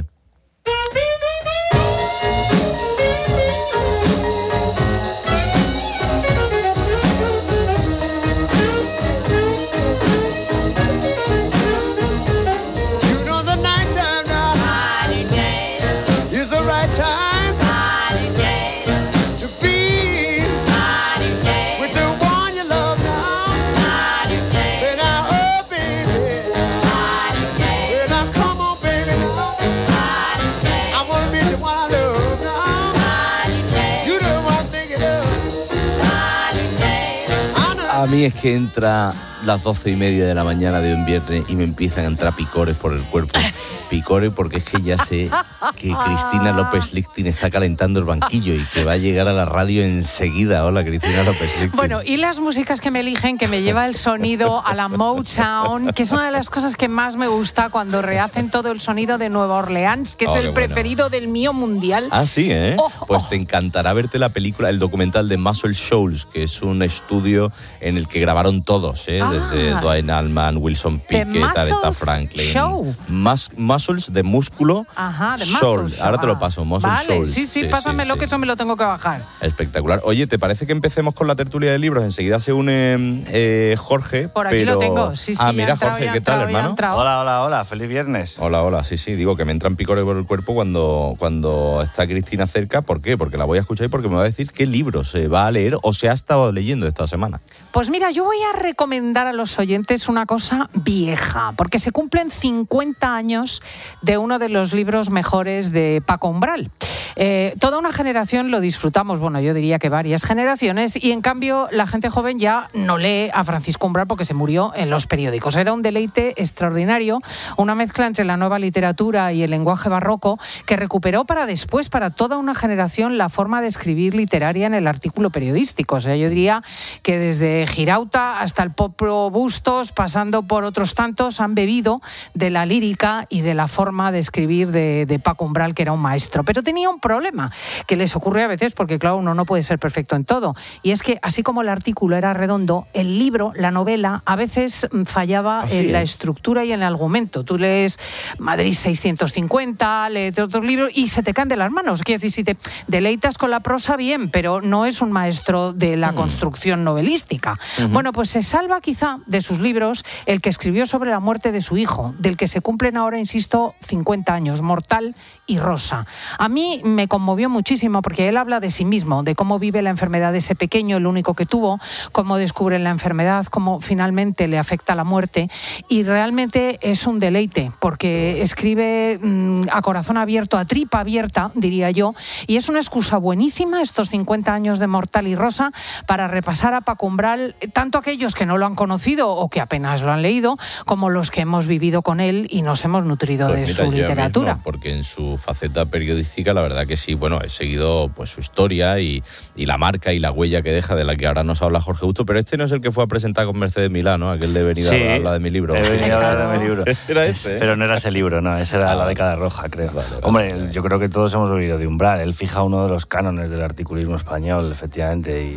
A mí es que entra las doce y media de la mañana de un viernes y me empiezan a entrar picores por el cuerpo. Picores porque es que ya sé que Cristina López Lichtin está calentando el banquillo y que va a llegar a la radio enseguida. Hola, Cristina López Lichtin. Bueno, y las músicas que me eligen, que me lleva el sonido a la Motown, que es una de las cosas que más me gusta cuando rehacen todo el sonido de Nueva Orleans, que es oh, el preferido bueno. del mío mundial. Ah, sí, ¿eh? Oh, pues oh. te encantará verte la película, el documental de Muscle Shoals, que es un estudio en el que grabaron todos, ¿eh? Ah. Desde Dwayne Allman, Wilson Pickett, Aretha Franklin. Show. Mus- muscles de músculo. Ajá, de Soul. muscles. Ahora te lo paso, Muscle vale, Soul. Sí, sí, sí, pásamelo sí, que sí. Eso me lo tengo que bajar. Espectacular. Oye, ¿te parece que empecemos con la tertulia de libros? Enseguida se une eh, Jorge. Por aquí pero... lo tengo, sí, sí. Ah, mira, entrado, Jorge, ¿qué entrado, tal, hermano? Hola, hola, hola, feliz viernes. Hola, hola, sí, sí, digo que me entran picores por el cuerpo cuando, cuando está Cristina cerca. ¿Por qué? Porque la voy a escuchar y porque me va a decir qué libro se va a leer o se ha estado leyendo esta semana. Pues mira, yo voy a recomendar a los oyentes una cosa vieja, porque se cumplen cincuenta años de uno de los libros mejores de Paco Umbral. Eh, toda una generación lo disfrutamos, bueno, yo diría que varias generaciones, y en cambio la gente joven ya no lee a Francisco Umbral porque se murió en los periódicos. Era un deleite extraordinario, una mezcla entre la nueva literatura y el lenguaje barroco que recuperó para después, para toda una generación, la forma de escribir literaria en el artículo periodístico. O sea, yo diría que desde Girauta hasta el propio Bustos, pasando por otros tantos, han bebido de la lírica y de la forma de escribir de, de Paco Umbral, que era un maestro. Pero tenía un problema que les ocurre a veces, porque claro, uno no puede ser perfecto en todo, y es que así como el artículo era redondo, el libro, la novela, a veces fallaba así en es. la estructura y en el argumento. Tú lees Madrid seiscientos cincuenta, lees otros libros y se te caen de las manos. Quiero decir, si te deleitas con la prosa, bien, pero no es un maestro de la mm. construcción novelística. Uh-huh. Bueno, pues se salva quizá de sus libros el que escribió sobre la muerte de su hijo, del que se cumplen ahora, insisto, cincuenta años, Mortal y Rosa. A mí me conmovió muchísimo porque él habla de sí mismo, de cómo vive la enfermedad de ese pequeño, el único que tuvo, cómo descubre la enfermedad, cómo finalmente le afecta la muerte, y realmente es un deleite porque escribe mmm, a corazón abierto, a tripa abierta, diría yo, y es una excusa buenísima estos cincuenta años de Mortal y Rosa para repasar a Paco Umbral, tanto aquellos que no lo han conocido o que apenas lo han leído, como los que hemos vivido con él y nos hemos nutrido pues de mira, su literatura. Mismo, porque en su faceta periodística, la verdad que sí, bueno, he seguido pues su historia y, y la marca y la huella que deja, de la que ahora nos habla Jorge Busto, pero este no es el que fue a presentar con Mercedes Milá, ¿no? Aquel de venir sí, a hablar de mi libro. He venido a hablar de mi libro. Era ese, ¿eh? Pero no era ese libro, no, esa era ah, la década roja, creo. Vale, vale, Hombre, vale. yo creo que todos hemos oído de Umbral. Él fija uno de los cánones del articulismo español, efectivamente, y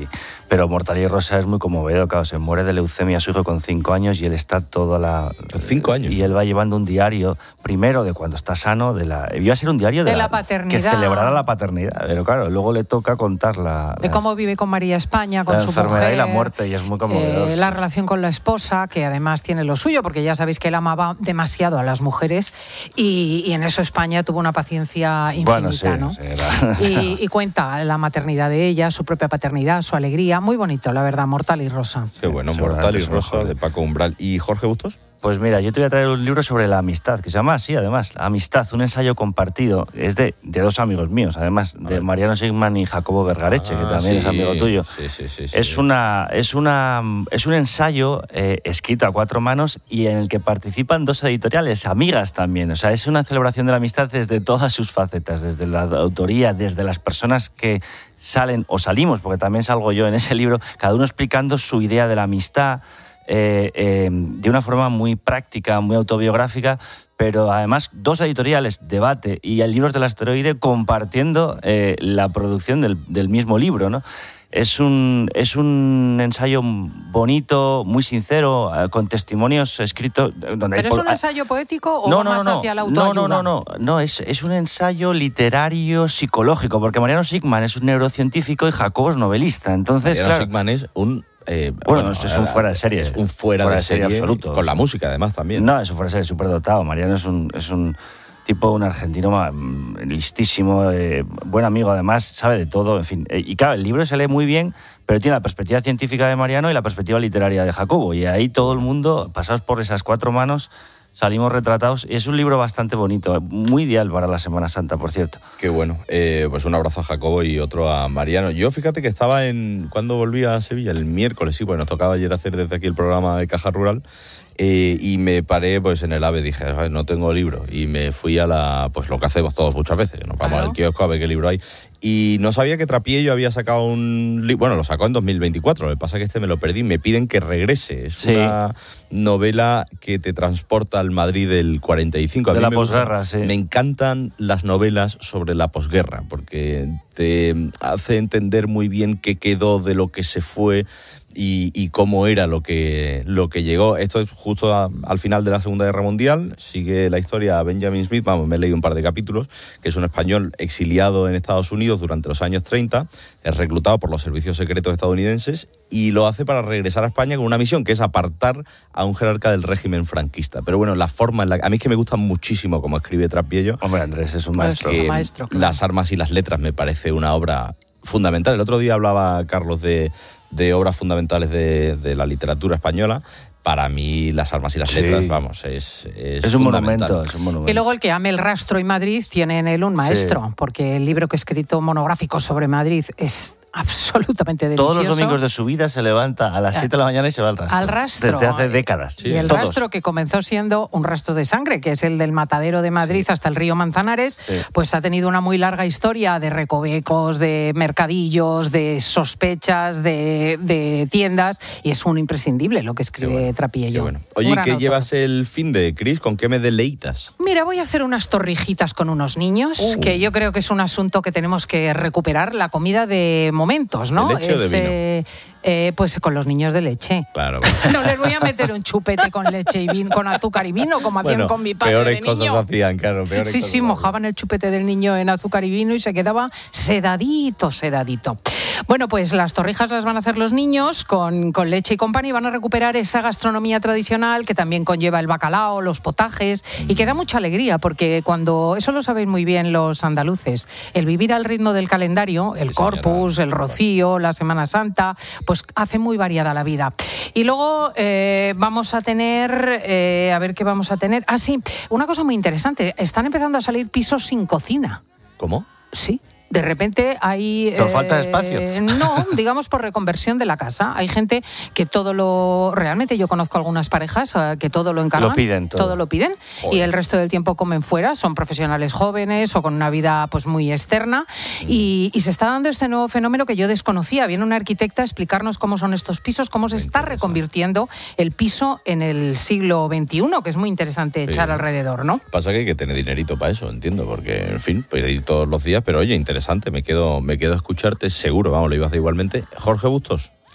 Pero Mortal y Rosa es muy conmovedor, claro, se muere de leucemia su hijo con cinco años y él está toda la... ¿Cinco años? Y él va llevando un diario, primero de cuando está sano, de la... Iba a ser un diario de, de la, la paternidad. Que celebrara la paternidad, pero claro, luego le toca contar la... De la, cómo vive con María España, con la su enfermedad mujer, y la muerte, y es muy conmovedor. Eh, la relación con la esposa, que además tiene lo suyo, porque ya sabéis que él amaba demasiado a las mujeres y, y en eso España tuvo una paciencia infinita, bueno, sí, ¿no? Sí, era... y, y cuenta la maternidad de ella, su propia paternidad, su alegría. Muy bonito, la verdad, Mortal y Rosa. Qué bueno, Mortal y Rosa de Paco Umbral. ¿Y Jorge Bustos? Pues mira, yo te voy a traer un libro sobre la amistad, que se llama así, además, Amistad, un ensayo compartido. Es de, de dos amigos míos, además, de Mariano Sigman y Jacobo Vergareche, ah, que también sí, es amigo tuyo. Sí, sí, sí, sí. Es, una, es, una, es un ensayo eh, escrito a cuatro manos y en el que participan dos editoriales, amigas también. O sea, es una celebración de la amistad desde todas sus facetas, desde la autoría, desde las personas que salen o salimos, porque también salgo yo en ese libro, cada uno explicando su idea de la amistad, Eh, eh, de una forma muy práctica, muy autobiográfica, pero además dos editoriales, Debate y el Libros del Asteroide, compartiendo eh, la producción del, del mismo libro, ¿no? Es un, es un ensayo bonito, muy sincero, con testimonios escritos... Donde ¿Pero hay es un ensayo poético o no, va no, más no, hacia la no, autoayuda? No, no, no, no es, es un ensayo literario psicológico, porque Mariano Sigman es un neurocientífico y Jacobo es novelista. Entonces, Mariano claro, Sigman es un... Eh, bueno, bueno, es un fuera de serie. Es un fuera, fuera de, de serie, serie absoluto. Con la música, además, también. No, es un fuera de serie, súper dotado. Mariano es un, es un tipo, un argentino listísimo, eh, buen amigo, además, sabe de todo, en fin. Y claro, el libro se lee muy bien, pero tiene la perspectiva científica de Mariano y la perspectiva literaria de Jacobo. Y ahí todo el mundo, pasados por esas cuatro manos, salimos retratados. Y es un libro bastante bonito, muy ideal para la Semana Santa, por cierto. Qué bueno. Eh, pues un abrazo a Jacobo y otro a Mariano. Yo, fíjate que estaba en... ¿Cuándo volví a Sevilla? El miércoles, sí, pues nos tocaba ayer hacer desde aquí el programa de Caja Rural. Eh, y me paré pues en el AVE, dije, no tengo libro. Y me fui a la... Pues lo que hacemos todos muchas veces. Nos vamos claro. al kiosco a ver qué libro hay. Y no sabía que Trapiello había sacado un libro. Bueno, lo sacó en dos mil veinticuatro. Lo que pasa es que este me lo perdí. Me piden que regrese. Es sí. una novela que te transporta al Madrid del cuarenta y cinco. A de mí la me posguerra, gusta, sí. Me encantan las novelas sobre la posguerra, porque te hace entender muy bien qué quedó de lo que se fue y, y cómo era lo que, lo que llegó. Esto es justo a, al final de la Segunda Guerra Mundial. Sigue la historia a Benjamin Smith. Vamos, me he leído un par de capítulos, que es un español exiliado en Estados Unidos durante los años treinta, es reclutado por los servicios secretos estadounidenses y lo hace para regresar a España con una misión, que es apartar a un jerarca del régimen franquista. Pero bueno, la forma en la... A mí es que me gusta muchísimo cómo escribe Trapiello. Hombre, Andrés es un maestro. Es un maestro claro. Las armas y las letras me parece una obra fundamental. El otro día hablaba Carlos de, de obras fundamentales de, de la literatura española. Para mí, Las armas y las sí. letras, vamos, es, es, es, un monumento, es un monumento. Y luego el que ame el rastro y Madrid tiene en él un maestro, sí. porque el libro que he escrito monográfico sobre Madrid es absolutamente delicioso. Todos los domingos de su vida se levanta a las siete de la mañana y se va al rastro. Al rastro. Desde hace décadas. Sí. Y el Todos. rastro que comenzó siendo un rastro de sangre, que es el del Matadero de Madrid sí. hasta el río Manzanares, sí. pues ha tenido una muy larga historia de recovecos, de mercadillos, de sospechas, de, de tiendas, y es un imprescindible lo que escribe bueno, Trapiello. Bueno. Oye, ¿qué autor. llevas el fin de, Cris? ¿Con qué me deleitas? Mira, voy a hacer unas torrijitas con unos niños, uh. que yo creo que es un asunto que tenemos que recuperar, la comida de momentos, ¿no? ¿De leche es, o de vino? Eh, eh, pues con los niños de leche. Claro. No les voy a meter un chupete con leche y vino, con azúcar y vino, como bueno, hacían con mi padre peores de niño. cosas hacían, claro. Peores sí, cosas sí, mojaban el chupete del niño en azúcar y vino y se quedaba sedadito, sedadito. Bueno, pues las torrijas las van a hacer los niños con, con leche y compañía y van a recuperar esa gastronomía tradicional que también conlleva el bacalao, los potajes y que da mucha alegría porque cuando, eso lo saben muy bien los andaluces, el vivir al ritmo del calendario, el sí, Corpus, señora. el Rocío, la Semana Santa, pues hace muy variada la vida. Y luego eh, vamos a tener, eh, a ver qué vamos a tener. Ah, sí, una cosa muy interesante, están empezando a salir pisos sin cocina. ¿Cómo? Sí. De repente hay... ¿Pero eh, falta espacio? No, digamos por reconversión de la casa. Hay gente que todo lo... Realmente yo conozco algunas parejas uh, que todo lo encargan. Lo piden todo. Todo lo piden. Joder. Y el resto del tiempo comen fuera. Son profesionales jóvenes o con una vida pues muy externa. Mm. Y, y se está dando este nuevo fenómeno que yo desconocía. Viene una arquitecta a explicarnos cómo son estos pisos, cómo se está reconvirtiendo el piso en el siglo veintiuno, que es muy interesante sí. echar alrededor, ¿no? Pasa que hay que tener dinerito para eso, entiendo, porque, en fin, puede ir todos los días, pero oye, interesante. Me quedo, me quedo a escucharte seguro, vamos, lo iba a hacer igualmente. Jorge Bustos.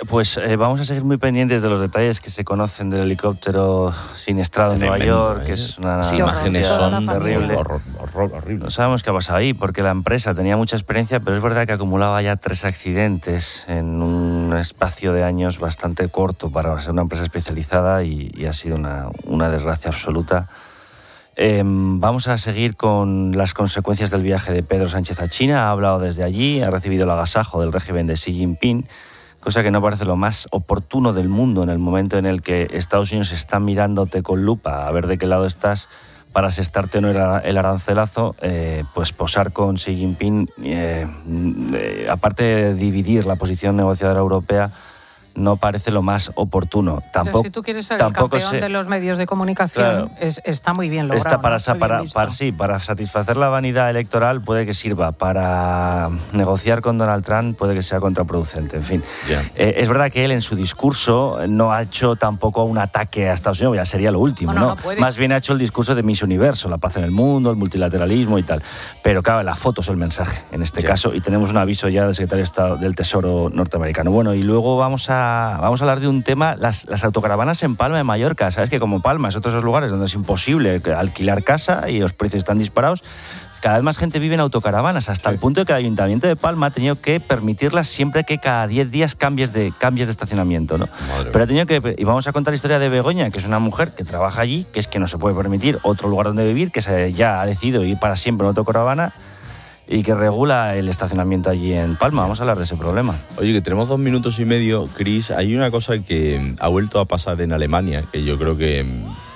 Pues eh, vamos a seguir muy pendientes de los detalles que se conocen del helicóptero siniestrado en Nueva York, ¿eh? Que es una sí, imágenes son terrible. Horror, horror, horrible. No sabemos qué ha pasado ahí, porque la empresa tenía mucha experiencia, pero es verdad que acumulaba ya tres accidentes en un espacio de años bastante corto para ser una empresa especializada y, y ha sido una, una desgracia absoluta. Eh, vamos a seguir con las consecuencias del viaje de Pedro Sánchez a China. Ha hablado desde allí, ha recibido el agasajo del régimen de Xi Jinping, cosa que no parece lo más oportuno del mundo en el momento en el que Estados Unidos está mirándote con lupa a ver de qué lado estás para asestarte o no el arancelazo. Eh, pues posar con Xi Jinping, eh, eh, aparte de dividir la posición negociadora europea, no parece lo más oportuno. Tampoco, Pero si tú quieres ser el campeón se, de los medios de comunicación, claro, es, está muy bien logrado. Está para, ¿no? para, para, sí, para satisfacer la vanidad electoral puede que sirva, para negociar con Donald Trump puede que sea contraproducente, en fin. Yeah. Eh, es verdad que él en su discurso no ha hecho tampoco un ataque a Estados Unidos, ya sería lo último, bueno, ¿no? no Más bien ha hecho el discurso de Miss Universo, la paz en el mundo, el multilateralismo y tal. Pero claro, la foto es el mensaje, en este yeah. caso, y tenemos un aviso ya del secretario de Estado del Tesoro norteamericano. Bueno, y luego vamos a Vamos a hablar de un tema, las, las autocaravanas en Palma de Mallorca. Sabes que como Palma es otro de esos lugares donde es imposible alquilar casa y los precios están disparados. Cada vez más gente vive en autocaravanas, hasta sí. el punto de que el Ayuntamiento de Palma ha tenido que permitirlas siempre que cada diez días cambies de, cambies de estacionamiento, ¿no? Pero ha tenido que... Y vamos a contar la historia de Begoña, que es una mujer que trabaja allí, que es que no se puede permitir otro lugar donde vivir, que se, ya ha decidido ir para siempre en autocaravana, y que regula el estacionamiento allí en Palma. Vamos a hablar de ese problema. Oye, que tenemos dos minutos y medio, Chris. Hay una cosa que ha vuelto a pasar en Alemania, que yo creo que...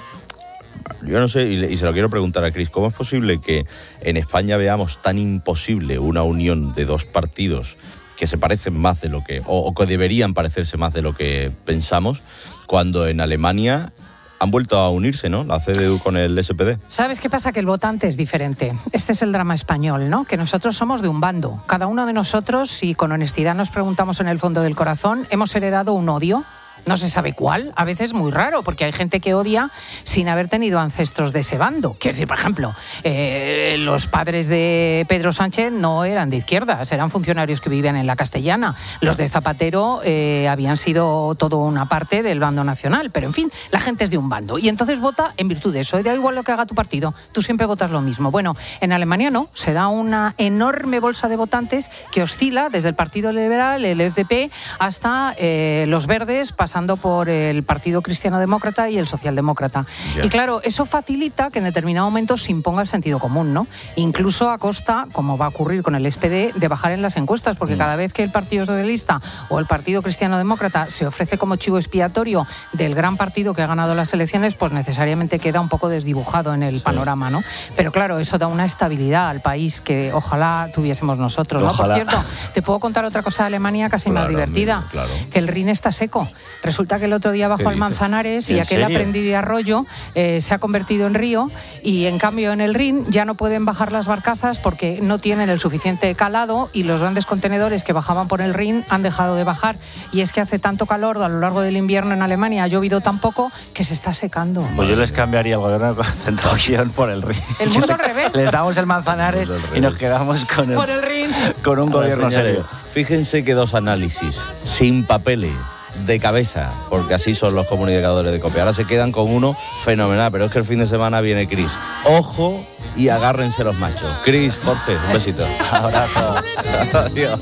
Yo no sé, y se lo quiero preguntar a Chris, ¿cómo es posible que en España veamos tan imposible una unión de dos partidos que se parecen más de lo que... o, o que deberían parecerse más de lo que pensamos, cuando en Alemania... Han vuelto a unirse, ¿no? La C D U con el S P D. ¿Sabes qué pasa? Que el votante es diferente. Este es el drama español, ¿no? Que nosotros somos de un bando. Cada uno de nosotros, si con honestidad nos preguntamos en el fondo del corazón, hemos heredado un odio. No se sabe cuál, a veces muy raro, porque hay gente que odia sin haber tenido ancestros de ese bando. Quiero decir, por ejemplo, eh, los padres de Pedro Sánchez no eran de izquierdas, eran funcionarios que vivían en la Castellana. Los de Zapatero eh, habían sido todo una parte del bando nacional, pero en fin, la gente es de un bando. Y entonces vota en virtud de eso. Y da igual lo que haga tu partido, tú siempre votas lo mismo. Bueno, en Alemania no, se da una enorme bolsa de votantes que oscila desde el Partido Liberal, el F D P, hasta eh, los Verdes, pasando por el Partido Cristiano Demócrata y el Socialdemócrata. Yeah. Y claro, eso facilita que en determinado momento se imponga el sentido común, ¿no? Incluso a costa, como va a ocurrir con el S P D, de bajar en las encuestas, porque mm. cada vez que el Partido Socialista o el Partido Cristiano Demócrata se ofrece como chivo expiatorio del gran partido que ha ganado las elecciones, pues necesariamente queda un poco desdibujado en el panorama, ¿no? Pero claro, eso da una estabilidad al país que ojalá tuviésemos nosotros, ¿no? Ojalá. Por cierto, te puedo contar otra cosa de Alemania casi claro, más divertida, claro. que el Rin está seco. Resulta que el otro día bajó al Manzanares y aquel aprendiz de arroyo eh, se ha convertido en río, y en cambio en el Rin ya no pueden bajar las barcazas porque no tienen el suficiente calado, y los grandes contenedores que bajaban por el Rin han dejado de bajar, y es que hace tanto calor a lo largo del invierno en Alemania, ha llovido tan poco que se está secando. Pues yo les cambiaría el gobierno de concentración por el Rin. El mundo al revés. Les damos el Manzanares y nos quedamos con, el, por el Rin. Con un gobierno serio. Fíjense que dos análisis sin papeles, de cabeza, porque así son los comunicadores de COPE. Ahora se quedan con uno fenomenal, pero es que el fin de semana viene Chris. Ojo y agárrense los machos. Chris, Jorge, un besito. Abrazo. Adiós.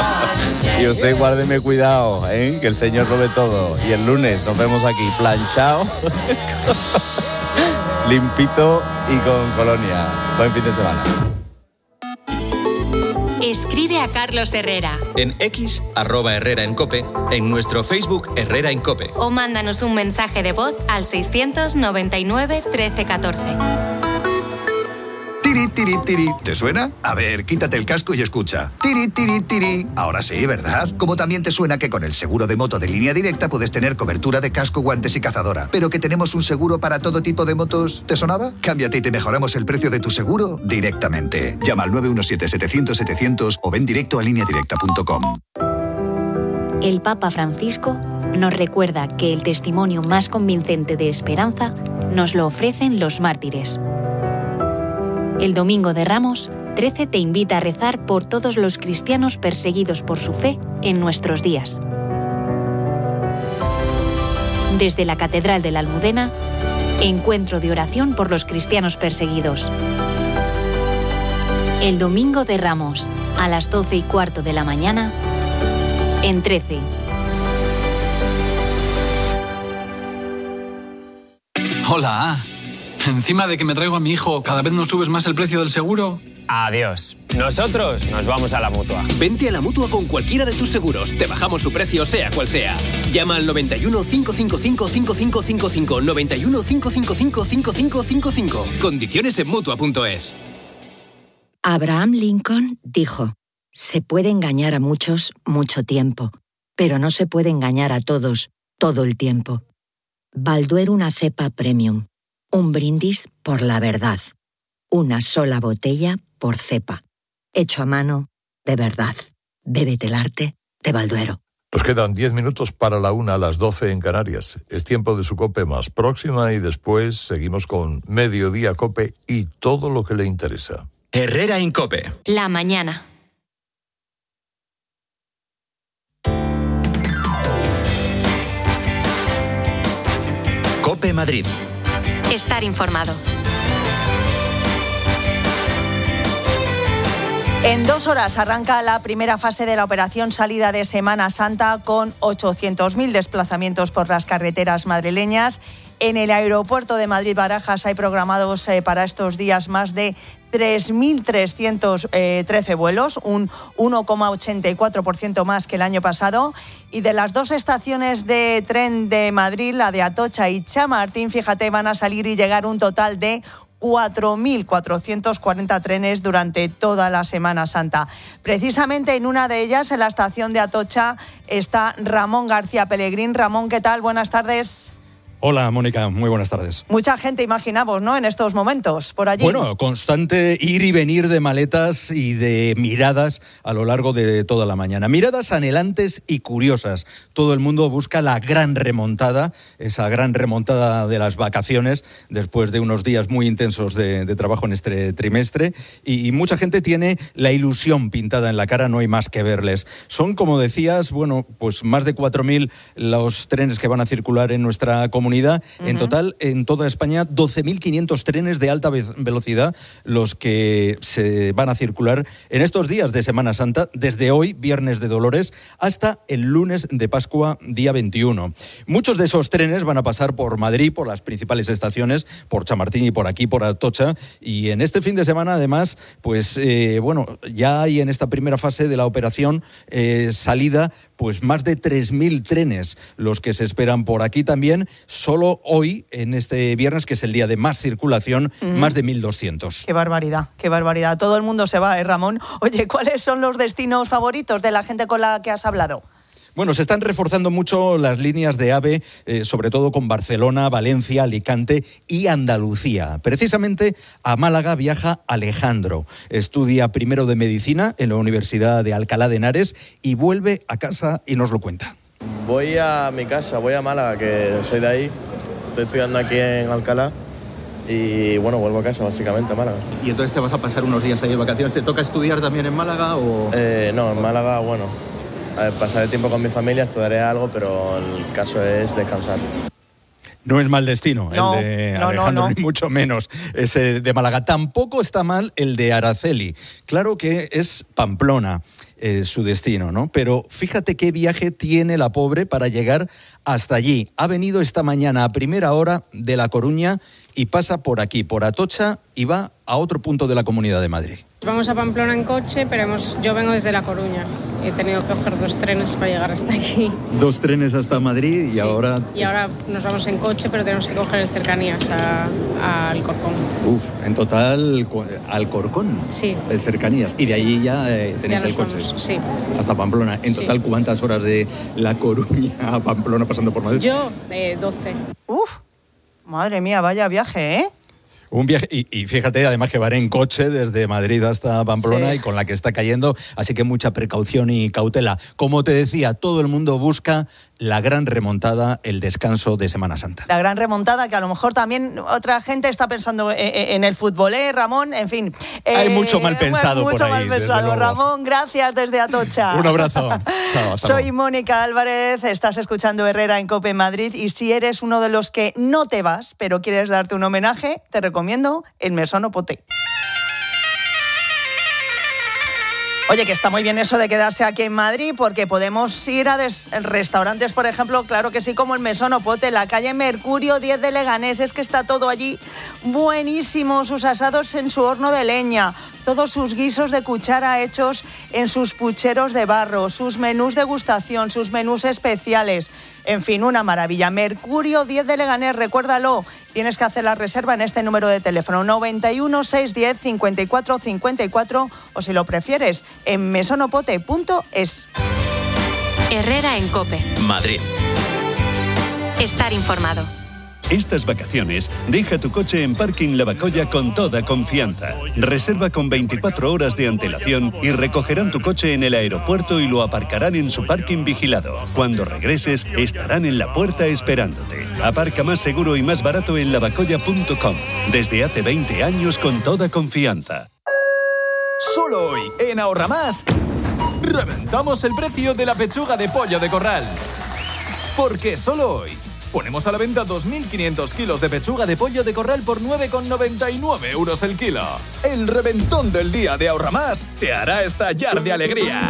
Y usted guárdeme cuidado, ¿eh? Que el Señor lo ve todo. Y el lunes nos vemos aquí planchado, limpito y con colonia. Buen fin de semana. Escribe a Carlos Herrera. En X, arroba Herrera en Cope, en nuestro Facebook Herrera en Cope. O mándanos un mensaje de voz al seiscientos noventa y nueve trece catorce. Tiri, tiri, tiri. ¿Te suena? A ver, quítate el casco y escucha. Tiri, tiri, tiri. Ahora sí, ¿verdad? Como también te suena que con el seguro de moto de Línea Directa puedes tener cobertura de casco, guantes y cazadora. Pero que tenemos un seguro para todo tipo de motos. ¿Te sonaba? Cámbiate y te mejoramos el precio de tu seguro directamente. Llama al nueve uno siete, setecientos, setecientos o ven directo a línea directa punto com. El Papa Francisco nos recuerda que el testimonio más convincente de esperanza nos lo ofrecen los mártires. El Domingo de Ramos, trece te invita a rezar por todos los cristianos perseguidos por su fe en nuestros días. Desde la Catedral de la Almudena, encuentro de oración por los cristianos perseguidos. El domingo de Ramos, a las doce y cuarto de la mañana, en trece. Hola. Encima de que me traigo a mi hijo, ¿cada vez nos subes más el precio del seguro? Adiós. Nosotros nos vamos a la Mutua. Vente a la Mutua con cualquiera de tus seguros. Te bajamos su precio, sea cual sea. Llama al noventa y uno, cinco cinco cinco, cinco cinco cinco cinco. noventa y uno, cinco cinco cinco, cinco cinco cinco cinco. Condiciones en Mutua punto es. Abraham Lincoln dijo: se puede engañar a muchos mucho tiempo, pero no se puede engañar a todos todo el tiempo. Balduero una cepa premium. Un brindis por la verdad. Una sola botella por cepa. Hecho a mano, de verdad. Bébete el arte de Balduero. Nos quedan diez minutos para la una, a las doce en Canarias. Es tiempo de su COPE más próxima y después seguimos con Mediodía COPE y todo lo que le interesa. Herrera en COPE. La mañana. COPE Madrid. Estar informado. En dos horas arranca la primera fase de la operación salida de Semana Santa con ochocientos mil desplazamientos por las carreteras madrileñas. En el aeropuerto de Madrid-Barajas hay programados eh, para estos días más de tres mil trescientos trece vuelos, un uno coma ochenta y cuatro por ciento más que el año pasado. Y de las dos estaciones de tren de Madrid, la de Atocha y Chamartín, fíjate, van a salir y llegar un total de cuatro mil cuatrocientos cuarenta trenes durante toda la Semana Santa. Precisamente en una de ellas, en la estación de Atocha, está Ramón García Pellegrín. Ramón, ¿qué tal? Buenas tardes. Hola, Mónica, muy buenas tardes. Mucha gente, imaginamos, ¿no?, en estos momentos, por allí. Bueno, constante ir y venir de maletas y de miradas a lo largo de toda la mañana. Miradas anhelantes y curiosas. Todo el mundo busca la gran remontada, esa gran remontada de las vacaciones, después de unos días muy intensos de, de trabajo en este trimestre. Y, y mucha gente tiene la ilusión pintada en la cara, no hay más que verles. Son, como decías, bueno, pues más de cuatro mil los trenes que van a circular en nuestra comunidad. Uh-huh. En total, en toda España, doce mil quinientos trenes de alta velocidad los que se van a circular en estos días de Semana Santa, desde hoy, Viernes de Dolores, hasta el lunes de Pascua, día veintiuno. Muchos de esos trenes van a pasar por Madrid, por las principales estaciones, por Chamartín y por aquí, por Atocha. Y en este fin de semana, además, pues, eh, bueno, ya hay en esta primera fase de la operación eh, salida, pues más de tres mil trenes los que se esperan por aquí también. Solo hoy, en este viernes, que es el día de más circulación, uh-huh. más de mil doscientos. Qué barbaridad, qué barbaridad. Todo el mundo se va, ¿eh, Ramón? Oye, ¿cuáles son los destinos favoritos de la gente con la que has hablado? Bueno, se están reforzando mucho las líneas de AVE, eh, sobre todo con Barcelona, Valencia, Alicante y Andalucía. Precisamente a Málaga viaja Alejandro. Estudia primero de Medicina en la Universidad de Alcalá de Henares y vuelve a casa y nos lo cuenta. Voy a mi casa, voy a Málaga, que soy de ahí. Estoy estudiando aquí en Alcalá y, bueno, vuelvo a casa, básicamente, a Málaga. ¿Y entonces te vas a pasar unos días ahí de vacaciones? ¿Te toca estudiar también en Málaga o...? Eh, no, en Málaga, bueno, a ver, pasaré tiempo con mi familia, estudiaré algo, pero el caso es descansar. No es mal destino no, el de no, Alejandro, no, no. ni mucho menos ese de Málaga. Tampoco está mal el de Araceli. Claro que es Pamplona eh, su destino, ¿no? Pero fíjate qué viaje tiene la pobre para llegar hasta allí. Ha venido esta mañana a primera hora de La Coruña y pasa por aquí, por Atocha, y va a otro punto de la Comunidad de Madrid. Vamos a Pamplona en coche, pero hemos, yo vengo desde La Coruña. He tenido que coger dos trenes para llegar hasta aquí. Dos trenes hasta Madrid y sí. ahora... Y ahora nos vamos en coche, pero tenemos que coger el cercanías a, a Alcorcón. Uf, en total Alcorcón. Sí. El cercanías. Y de allí ya eh, tenéis ya el coche. Vamos, sí. Hasta Pamplona. En total, sí. ¿Cuántas horas de La Coruña a Pamplona pasando por Madrid? Yo, eh, doce. Uf, madre mía, vaya viaje, ¿eh? Un viaje, y, y fíjate, además que van en coche desde Madrid hasta Pamplona, sí. Y con la que está cayendo, así que mucha precaución y cautela. Como te decía, todo el mundo busca la gran remontada, el descanso de Semana Santa. La gran remontada, que a lo mejor también otra gente está pensando en el fútbol, ¿eh, Ramón? En fin. Hay eh, mucho mal pensado bueno, mucho por ahí. Mucho mal pensado. Ramón, gracias desde Atocha. Un abrazo. Chao, hasta Soy luego. Mónica Álvarez, estás escuchando Herrera en COPE Madrid, y si eres uno de los que no te vas, pero quieres darte un homenaje, te recomiendo el Mesón Poté. Oye, que está muy bien eso de quedarse aquí en Madrid, porque podemos ir a des- restaurantes, por ejemplo, claro que sí, como el Mesón Poté, la calle Mercurio diez de Leganés. Es que está todo allí buenísimo, sus asados en su horno de leña, todos sus guisos de cuchara hechos en sus pucheros de barro, sus menús degustación, sus menús especiales. En fin, una maravilla. Mercurio diez de Leganés, recuérdalo. Tienes que hacer la reserva en este número de teléfono noventa y uno, seiscientos diez, cincuenta y cuatro cincuenta y cuatro, o si lo prefieres, en mesonopote punto es. Herrera en COPE. Madrid. Estar informado. Estas vacaciones, deja tu coche en Parking Lavacolla con toda confianza. Reserva con veinticuatro horas de antelación y recogerán tu coche en el aeropuerto y lo aparcarán en su parking vigilado. Cuando regreses, estarán en la puerta esperándote. Aparca más seguro y más barato en lavacolla punto com. Desde hace veinte años con toda confianza. Solo hoy, en Ahorra Más, reventamos el precio de la pechuga de pollo de corral. Porque solo hoy ponemos a la venta dos mil quinientos kilos de pechuga de pollo de corral por nueve con noventa y nueve euros el kilo. El reventón del día de Ahorra Más te hará estallar de alegría.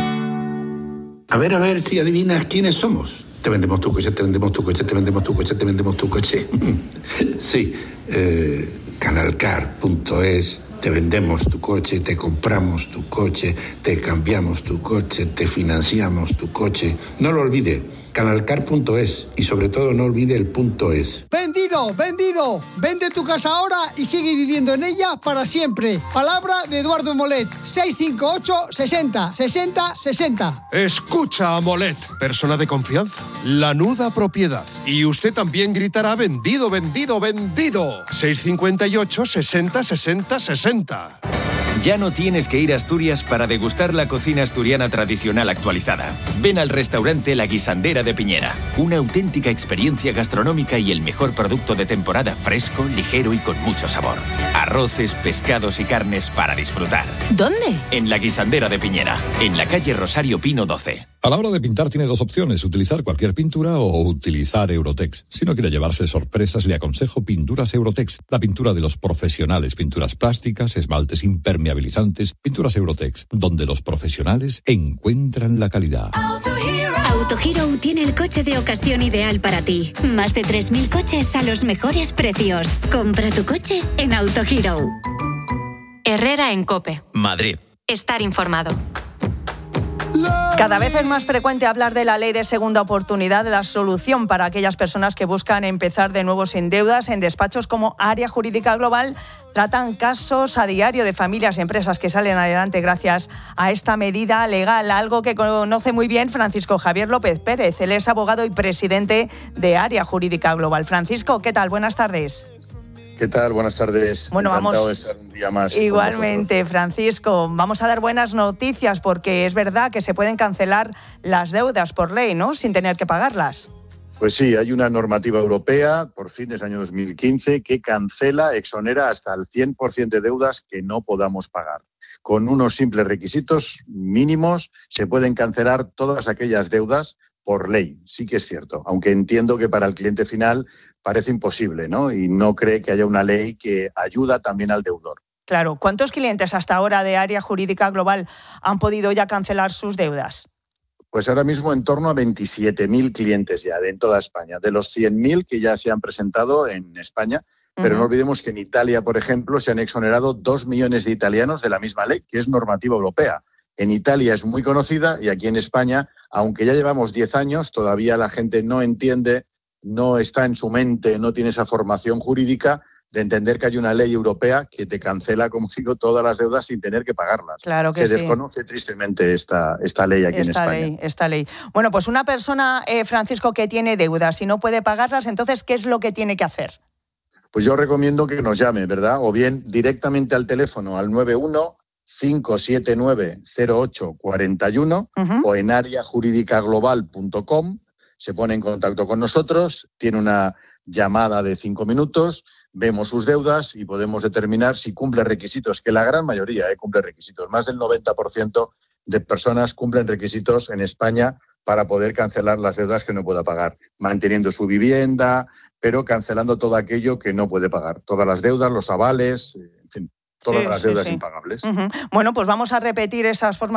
A ver, a ver si adivinas quiénes somos. Te vendemos tu coche, te vendemos tu coche, te vendemos tu coche, te vendemos tu coche. Sí, eh, canalcar punto es. Te vendemos tu coche, te compramos tu coche, te cambiamos tu coche, te financiamos tu coche. No lo olvide, canalcar punto es, y sobre todo no olvide el punto es. ¡Vendido! ¡Vendido! Vende tu casa ahora y sigue viviendo en ella para siempre. Palabra de Eduardo Molet. seis cinco ocho, sesenta, sesenta, sesenta. Escucha a Molet, persona de confianza. Lanuda propiedad. Y usted también gritará vendido, vendido, vendido. seis cinco ocho, sesenta, sesenta, sesenta. Ya no tienes que ir a Asturias para degustar la cocina asturiana tradicional actualizada. Ven al restaurante La Guisandera de Piñera. Una auténtica experiencia gastronómica y el mejor producto de temporada, fresco, ligero y con mucho sabor. Arroces, pescados y carnes para disfrutar. ¿Dónde? En La Guisandera de Piñera, en la calle Rosario Pino doce. A la hora de pintar tiene dos opciones, utilizar cualquier pintura o utilizar Eurotex. Si no quiere llevarse sorpresas, le aconsejo Pinturas Eurotex, la pintura de los profesionales, pinturas plásticas, esmaltes impermeabilizantes, pinturas Eurotex, donde los profesionales encuentran la calidad. Autohero tiene el coche de ocasión ideal para ti. Más de tres mil coches a los mejores precios. Compra tu coche en Autohero. Herrera en COPE. Madrid. Estar informado. Cada vez es más frecuente hablar de la ley de segunda oportunidad, de la solución para aquellas personas que buscan empezar de nuevo sin deudas. En despachos como Área Jurídica Global tratan casos a diario de familias y empresas que salen adelante gracias a esta medida legal, algo que conoce muy bien Francisco Javier López Pérez. Él es abogado y presidente de Área Jurídica Global. Francisco, ¿qué tal? Buenas tardes. ¿Qué tal? Buenas tardes. Bueno, Encantado vamos. de estar un día más. Igualmente, Francisco. Vamos a dar buenas noticias porque es verdad que se pueden cancelar las deudas por ley, ¿no? Sin tener que pagarlas. Pues sí, hay una normativa europea, por fin es año dos mil quince, que cancela, exonera hasta el cien por ciento de deudas que no podamos pagar. Con unos simples requisitos mínimos se pueden cancelar todas aquellas deudas por ley, sí que es cierto, aunque entiendo que para el cliente final parece imposible, ¿no? Y no cree que haya una ley que ayuda también al deudor. Claro. ¿Cuántos clientes hasta ahora de Área Jurídica Global han podido ya cancelar sus deudas? Pues ahora mismo en torno a veintisiete mil clientes ya de en toda España, de los cien mil que ya se han presentado en España. Pero uh-huh. no olvidemos que en Italia, por ejemplo, se han exonerado dos millones de italianos de la misma ley, que es normativa europea. En Italia es muy conocida y aquí en España, aunque ya llevamos diez años, todavía la gente no entiende, no está en su mente, no tiene esa formación jurídica de entender que hay una ley europea que te cancela, como digo, todas las deudas sin tener que pagarlas. Claro que Se sí. desconoce tristemente esta, esta ley aquí esta en España. Ley, esta ley. Bueno, pues una persona, eh, Francisco, que tiene deudas y no puede pagarlas, entonces, ¿qué es lo que tiene que hacer? Pues yo recomiendo que nos llame, ¿verdad? O bien directamente al teléfono al nueve uno cinco siete nueve cero ocho cuatro uno uh-huh. o en área jurídica global punto com. se pone en contacto con nosotros, tiene una llamada de cinco minutos, vemos sus deudas y podemos determinar si cumple requisitos, que la gran mayoría eh, cumple requisitos. Más del noventa por ciento de personas cumplen requisitos en España para poder cancelar las deudas que no pueda pagar, manteniendo su vivienda, pero cancelando todo aquello que no puede pagar. Todas las deudas, los avales, en fin, todas sí, las sí, deudas sí. impagables. Uh-huh. Bueno, pues vamos a repetir esas formas